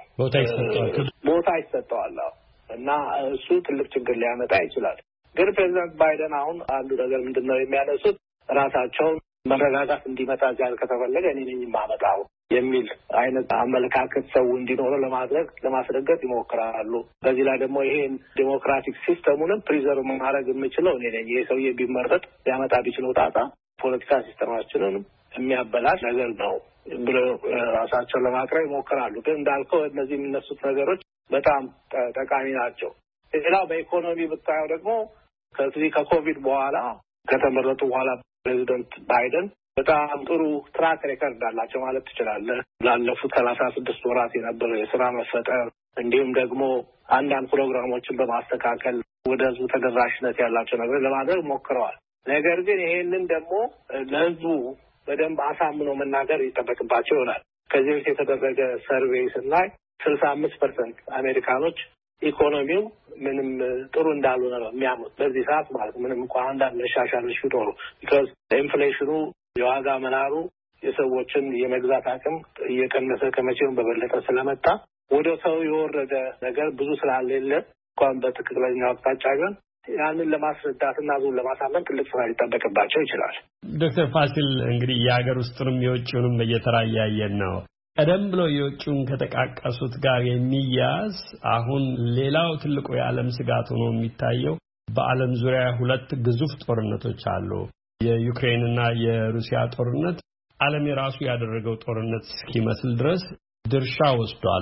ቦታ ይሰጠዋል እና እሱ ትልቅ ችግር ሊያመጣ ይችላል። ግን ፕሬዚዳንት ባይደን አሁን አንዱ ነገር ምንድነው የሚያነሱት ራሳቸውን መረጋጋት እንዲመጣ ዛሬ ከተፈለገ እኔ ነኝ የማመጣው የሚል አይነት አመለካከት ሰው እንዲኖረው ለማድረግ ለማስረገጥ ይሞክራሉ። በዚህ ላይ ደግሞ ይሄን ዴሞክራቲክ ሲስተሙንም ፕሪዘርቭ ማድረግ የምችለው እኔ ነኝ፣ ይሄ ሰውዬ ቢመረጥ ሊያመጣ ቢችለው ጣጣ ፖለቲካ ሲስተማችንን የሚያበላሽ ነገር ነው ብሎ ራሳቸውን ለማቅረብ ይሞክራሉ። ግን እንዳልከው እነዚህ የሚነሱት ነገሮች በጣም ጠቃሚ ናቸው። ሌላው በኢኮኖሚ ብታየው ደግሞ ከዚህ ከኮቪድ በኋላ ከተመረጡ በኋላ ፕሬዚደንት ባይደን በጣም ጥሩ ትራክ ሬከርድ አላቸው ማለት ትችላለህ። ላለፉት 36 ወራት የነበረው የስራ መፈጠር እንዲሁም ደግሞ አንዳንድ ፕሮግራሞችን በማስተካከል ወደ ህዝቡ ተደራሽነት ያላቸው ነገር ለማድረግ ሞክረዋል። ነገር ግን ይሄንን ደግሞ ለህዝቡ በደንብ አሳምኖ መናገር ይጠበቅባቸው ይሆናል። ከዚህ በፊት የተደረገ ሰርቬይ ስናይ 65% አሜሪካኖች ኢኮኖሚው ምንም ጥሩ እንዳልሆነ ነው የሚያምኑት በዚህ ሰዓት ማለት ምንም እንኳን አንዳንድ መሻሻሎች ቢኖሩ ቢኮዝ ኢንፍሌሽኑ የዋጋ መናሩ የሰዎችን የመግዛት አቅም እየቀነሰ ከመቼም በበለጠ ስለመጣ ወደ ሰው የወረደ ነገር ብዙ ስላልሌለ እንኳን በትክክለኛው አቅጣጫ ቢሆን ያንን ለማስረዳትና ዙን ለማሳመን ትልቅ ስራ ሊጠበቅባቸው ይችላል። ዶክተር ፋሲል እንግዲህ የሀገር ውስጥንም የውጭውንም በየተራ እያየን ነው። ቀደም ብሎ የውጭውን ከተቃቀሱት ጋር የሚያዝ አሁን ሌላው ትልቁ የዓለም ስጋት ሆኖ የሚታየው በዓለም ዙሪያ ሁለት ግዙፍ ጦርነቶች አሉ። የዩክሬንና የሩሲያ ጦርነት ዓለም የራሱ ያደረገው ጦርነት እስኪመስል ድረስ ድርሻ ወስዷል።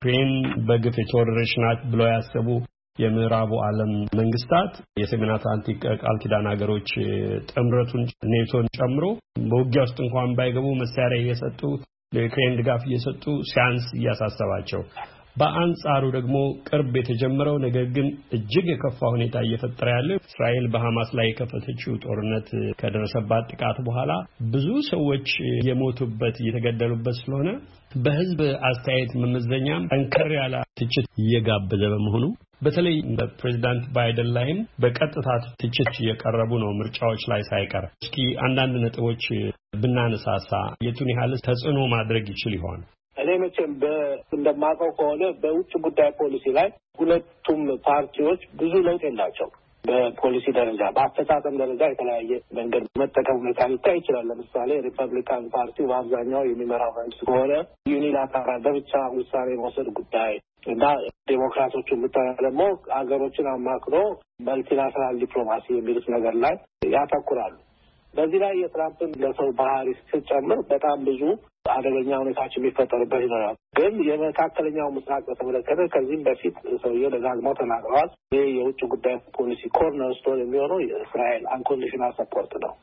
ዩክሬን በግፍ የተወረረች ናት ብለው ያሰቡ የምዕራቡ ዓለም መንግስታት የሰሜን አትላንቲክ ቃል ኪዳን ሀገሮች ጥምረቱን ኔቶን ጨምሮ በውጊያ ውስጥ እንኳን ባይገቡ መሳሪያ እየሰጡ ለዩክሬን ድጋፍ እየሰጡ ሲያንስ እያሳሰባቸው በአንጻሩ ደግሞ ቅርብ የተጀመረው ነገር ግን እጅግ የከፋ ሁኔታ እየፈጠረ ያለው እስራኤል በሐማስ ላይ የከፈተችው ጦርነት ከደረሰባት ጥቃት በኋላ ብዙ ሰዎች የሞቱበት እየተገደሉበት ስለሆነ በህዝብ አስተያየት መመዘኛም ጠንከር ያለ ትችት እየጋበዘ በመሆኑ በተለይ በፕሬዝዳንት ባይደን ላይም በቀጥታ ትችት እየቀረቡ ነው ምርጫዎች ላይ ሳይቀር። እስኪ አንዳንድ ነጥቦች ብናነሳሳ የቱን ያህል ተጽዕኖ ማድረግ ይችል ይሆን? እኔ መቼም እንደማውቀው ከሆነ በውጭ ጉዳይ ፖሊሲ ላይ ሁለቱም ፓርቲዎች ብዙ ለውጥ የላቸው። በፖሊሲ ደረጃ በአፈጻጸም ደረጃ የተለያየ መንገድ መጠቀም ሁኔታ ሊታይ ይችላል። ለምሳሌ ሪፐብሊካን ፓርቲው በአብዛኛው የሚመራው መንግስት ከሆነ ዩኒላተራል በብቻ ውሳኔ መውሰድ ጉዳይ እና ዴሞክራቶቹ ብታይ ደግሞ ሀገሮችን አማክሮ መልቲላተራል ዲፕሎማሲ የሚሉት ነገር ላይ ያተኩራሉ። በዚህ ላይ የትራምፕን ለሰው ባህሪ ስትጨምር በጣም ብዙ አደገኛ ሁኔታዎች የሚፈጠሩበት ይኖራል። ግን የመካከለኛው ምስራቅ በተመለከተ ከዚህም በፊት ሰውዬው ደጋግመው ተናግረዋል። ይህ የውጭ ጉዳይ ፖሊሲ ኮርነርስቶን የሚሆነው የእስራኤል አንኮንዲሽናል ሰፖርት ነው።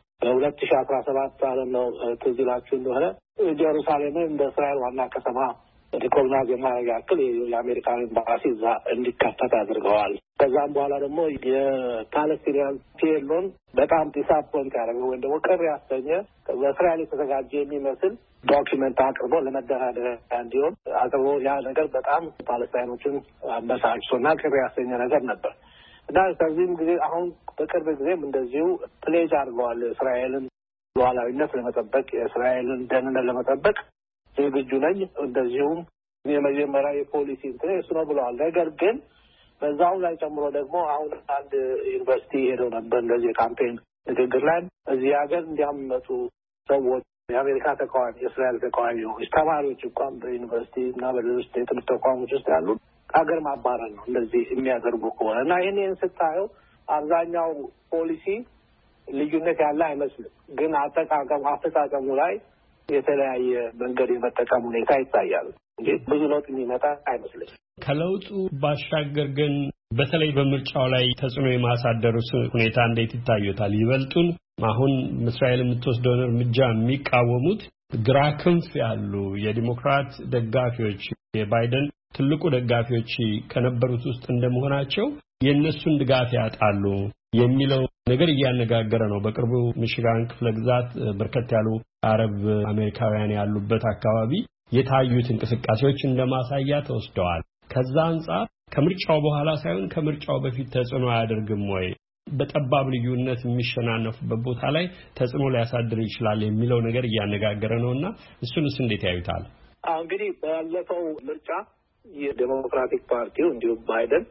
በ2017 ዓለም ነው ትዝ ይላችሁ እንደሆነ ጀሩሳሌምን እንደ እስራኤል ዋና ከተማ ሪኮግናይዝ የማድረግ ያክል የአሜሪካን ኤምባሲ እዛ እንዲከፈት አድርገዋል። ከዛም በኋላ ደግሞ የፓለስቲኒያን ፒኤልኦን በጣም ዲስአፖይንት ያደረገ ወይም ደግሞ ቅር ያሰኘ በእስራኤል የተዘጋጀ የሚመስል ዶኪመንት አቅርቦ ለመደራደሪያ እንዲሆን አቅርቦ ያ ነገር በጣም ፓለስታይኖችን አበሳጭቶና ቅር ያሰኘ ነገር ነበር እና ከዚህም ጊዜ አሁን በቅርብ ጊዜም እንደዚሁ ፕሌጅ አድርገዋል እስራኤልን ሉዓላዊነት ለመጠበቅ የእስራኤልን ደህንነት ለመጠበቅ ዝግጁ ነኝ። እንደዚሁም የመጀመሪያ የፖሊሲ እንትን እሱ ነው ብለዋል። ነገር ግን በዛው ላይ ጨምሮ ደግሞ አሁን አንድ ዩኒቨርሲቲ ሄደው ነበር እንደዚህ የካምፔን ንግግር ላይ እዚህ ሀገር እንዲያመጡ ሰዎች የአሜሪካ ተቃዋሚ የእስራኤል ተቃዋሚዎች ተማሪዎች እንኳን በዩኒቨርሲቲ እና በሌሎች የትምህርት ተቋሞች ውስጥ ያሉ ሀገር ማባረር ነው እንደዚህ የሚያደርጉ ከሆነ እና ይህንን ስታየው አብዛኛው ፖሊሲ ልዩነት ያለ አይመስልም። ግን አፈጻጸሙ ላይ የተለያየ መንገድ የመጠቀም ሁኔታ ይታያል እንጂ ብዙ ለውጥ የሚመጣ አይመስልም። ከለውጡ ባሻገር ግን በተለይ በምርጫው ላይ ተጽዕኖ የማሳደሩ ሁኔታ እንዴት ይታዩታል? ይበልጡን አሁን እስራኤል የምትወስደውን እርምጃ የሚቃወሙት ግራ ክንፍ ያሉ የዲሞክራት ደጋፊዎች የባይደን ትልቁ ደጋፊዎች ከነበሩት ውስጥ እንደመሆናቸው የእነሱን ድጋፍ ያጣሉ የሚለው ነገር እያነጋገረ ነው። በቅርቡ ሚሽጋን ክፍለ ግዛት በርከት ያሉ አረብ አሜሪካውያን ያሉበት አካባቢ የታዩት እንቅስቃሴዎች እንደማሳያ ተወስደዋል። ከዛ አንጻር ከምርጫው በኋላ ሳይሆን ከምርጫው በፊት ተጽዕኖ አያደርግም ወይ? በጠባብ ልዩነት የሚሸናነፉበት ቦታ ላይ ተጽዕኖ ሊያሳድር ይችላል የሚለው ነገር እያነጋገረ ነውና እሱንስ እንዴት ያዩታል? እንግዲህ ባለፈው ምርጫ የዴሞክራቲክ ፓርቲው እንዲሁም ባይደን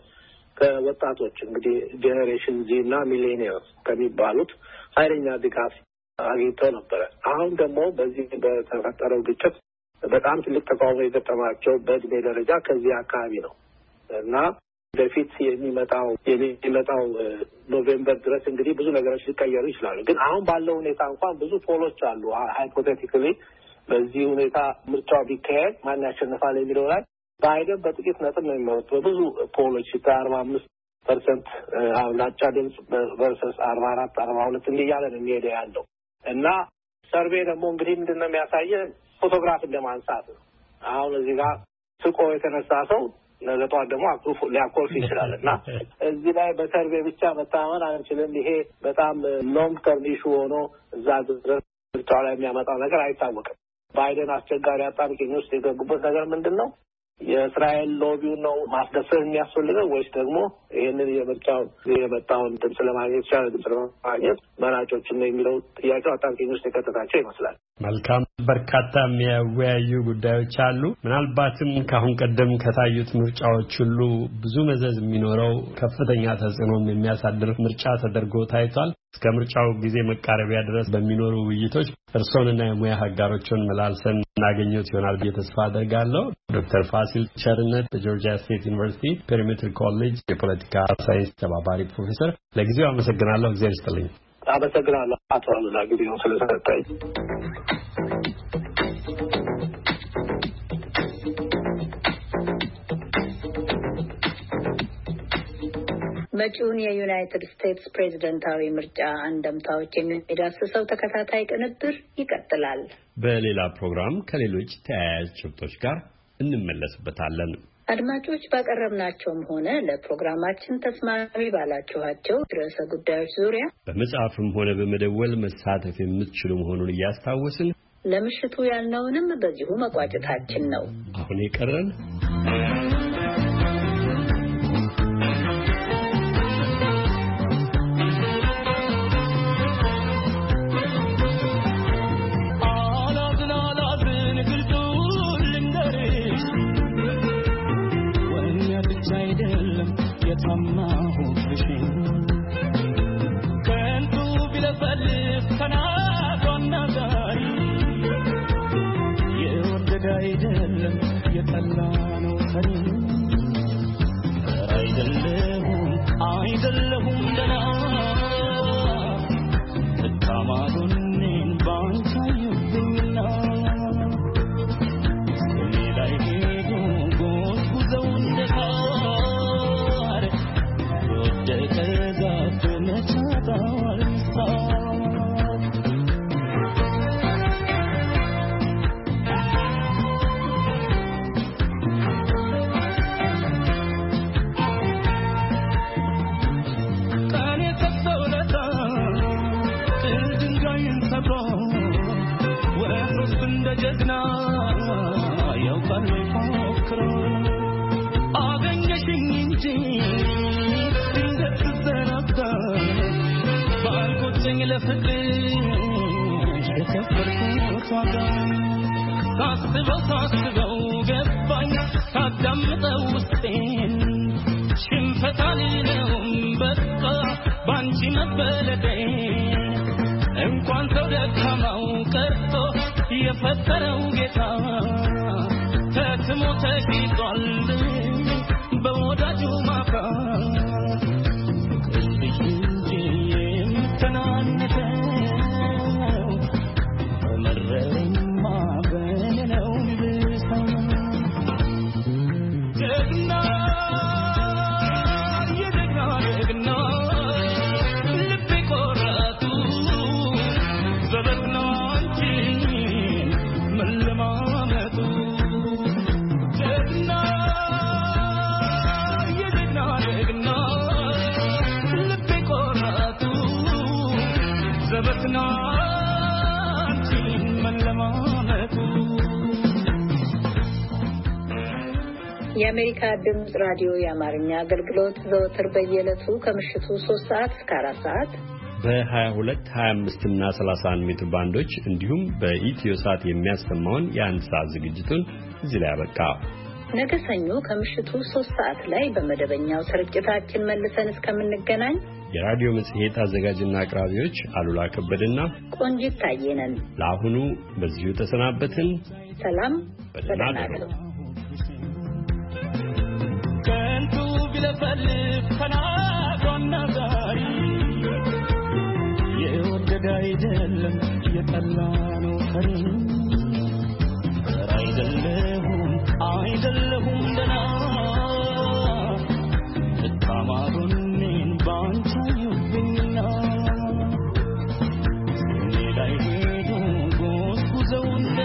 ከወጣቶች እንግዲህ ጄኔሬሽን ዚ እና ሚሌኒየርስ ከሚባሉት ኃይለኛ ድጋፍ አግኝተው ነበረ። አሁን ደግሞ በዚህ በተፈጠረው ግጭት በጣም ትልቅ ተቃውሞ የገጠማቸው በእድሜ ደረጃ ከዚህ አካባቢ ነው እና በፊት የሚመጣው ኖቬምበር ድረስ እንግዲህ ብዙ ነገሮች ሊቀየሩ ይችላሉ። ግን አሁን ባለው ሁኔታ እንኳን ብዙ ፖሎች አሉ። ሃይፖቴቲካሊ በዚህ ሁኔታ ምርጫው ቢካሄድ ማን ያሸንፋል የሚለው ላይ ባይደን በጥቂት ነጥብ ነው የሚመሩት። በብዙ ፖሎች 45% አብላጫ ድምፅ ቨርሰስ 44 42 እንዲህ እያለ ነው የሚሄደ ያለው እና ሰርቬ ደግሞ እንግዲህ ምንድን ነው የሚያሳየን ፎቶግራፍ እንደማንሳት ነው። አሁን እዚህ ጋር ስቆ የተነሳ ሰው ነገ ጠዋት ደግሞ ሊያኮርፍ ይችላል እና እዚህ ላይ በሰርቬ ብቻ መታመን አንችልም። ይሄ በጣም ሎንግ ተርም ኢሹ ሆኖ እዛ ድረስ ምርጫው ላይ የሚያመጣው ነገር አይታወቅም። ባይደን አስቸጋሪ አጣብቂኝ ውስጥ የገቡበት ነገር ምንድን ነው? የእስራኤል ሎቢውን ነው ማስደሰት የሚያስፈልገው ወይስ ደግሞ ይህንን የምርጫው የመጣውን ድምፅ ለማግኘት ይቻላል ድምፅ ለማግኘት መራጮችን ነው የሚለው ጥያቄው አጣብቂኝ ውስጥ የከተታቸው ይመስላል። መልካም። በርካታ የሚያወያዩ ጉዳዮች አሉ። ምናልባትም ከአሁን ቀደም ከታዩት ምርጫዎች ሁሉ ብዙ መዘዝ የሚኖረው ከፍተኛ ተጽዕኖም የሚያሳድር ምርጫ ተደርጎ ታይቷል። እስከ ምርጫው ጊዜ መቃረቢያ ድረስ በሚኖሩ ውይይቶች እርስዎንና የሙያ አጋሮችን መላልሰን እናገኘዎት ይሆናል ብዬ ተስፋ አደርጋለሁ። ዶክተር ፋሲል ቸርነት በጆርጂያ ስቴት ዩኒቨርሲቲ ፔሪሜትር ኮሌጅ የፖለቲካ ሳይንስ ተባባሪ ፕሮፌሰር፣ ለጊዜው አመሰግናለሁ። እግዚአብሔር ይስጥልኝ። አመሰግናለሁ አቶ አሉላ ጊዜውን ስለሰጠኝ። መጪውን የዩናይትድ ስቴትስ ፕሬዝደንታዊ ምርጫ አንደምታዎች የሚዳስሰው ተከታታይ ቅንብር ይቀጥላል። በሌላ ፕሮግራም ከሌሎች ተያያዥ ጭብጦች ጋር እንመለስበታለን። አድማጮች ባቀረብናቸውም ሆነ ለፕሮግራማችን ተስማሚ ባላችኋቸው ርዕሰ ጉዳዮች ዙሪያ በመጽሐፍም ሆነ በመደወል መሳተፍ የምትችሉ መሆኑን እያስታወስን ለምሽቱ ያልነውንም በዚሁ መቋጨታችን ነው። አሁን የቀረን የአሜሪካ ድምጽ ራዲዮ የአማርኛ አገልግሎት ዘወትር በየዕለቱ ከምሽቱ 3 ሰዓት እስከ 4 ሰዓት በ22፣ 25 እና 31 ሜትር ባንዶች እንዲሁም በኢትዮሳት የሚያሰማውን የአንድ ሰዓት ዝግጅቱን እዚህ ላይ አበቃ። ነገ ሰኞ ከምሽቱ 3 ሰዓት ላይ በመደበኛው ስርጭታችን መልሰን እስከምንገናኝ የራዲዮ መጽሔት አዘጋጅና አቅራቢዎች አሉላ ከበደና ቆንጂት ታየ ነን። ለአሁኑ በዚሁ ተሰናበትን። ሰላም፣ በደህና እደሩ። ከንቱ ቢለፈልፍ ከናቷና ዛሬ የወደደ አይደለም የጠላ ነው ፈሪ አይደለሁም ደና ተማሩኝን ባንቺ ይብኝና ላይ ሄዱ ጉዞው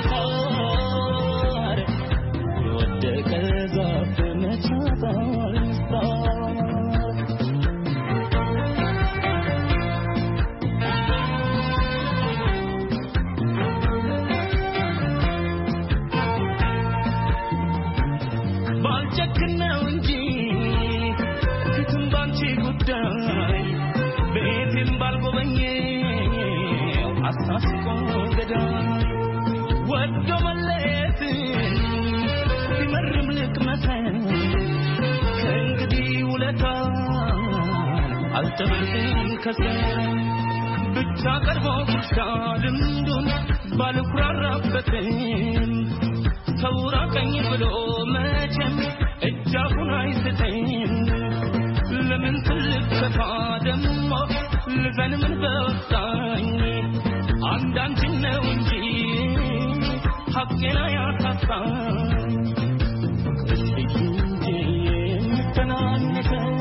እንደታረ የወደቀ ዛፍ ነቻታል ባልጨክነው እንጂ ፊትም ባንቺ ጉዳይ ቤቴም ባልጎበኘው አሳስቆ ገዳይ ወዶ መለየት ሲመርም ልቅመሰን ከእንግዲህ ውለታ አልጠብቅም ከሰን ብቻ ቀርቦ ጉርሻ ልምዱን ባልኩራራበትም ሰውራ ቀኝ ብሎ መቼም እጃፉን አይስተኝም ለምን ትልቅ ከፋ ደሞ ልዘን ምን በወጣኝ አንዳንችን ነው እንጂ ሐቄና ያሳሳኝ እሺ እንጂ የምተናነሰ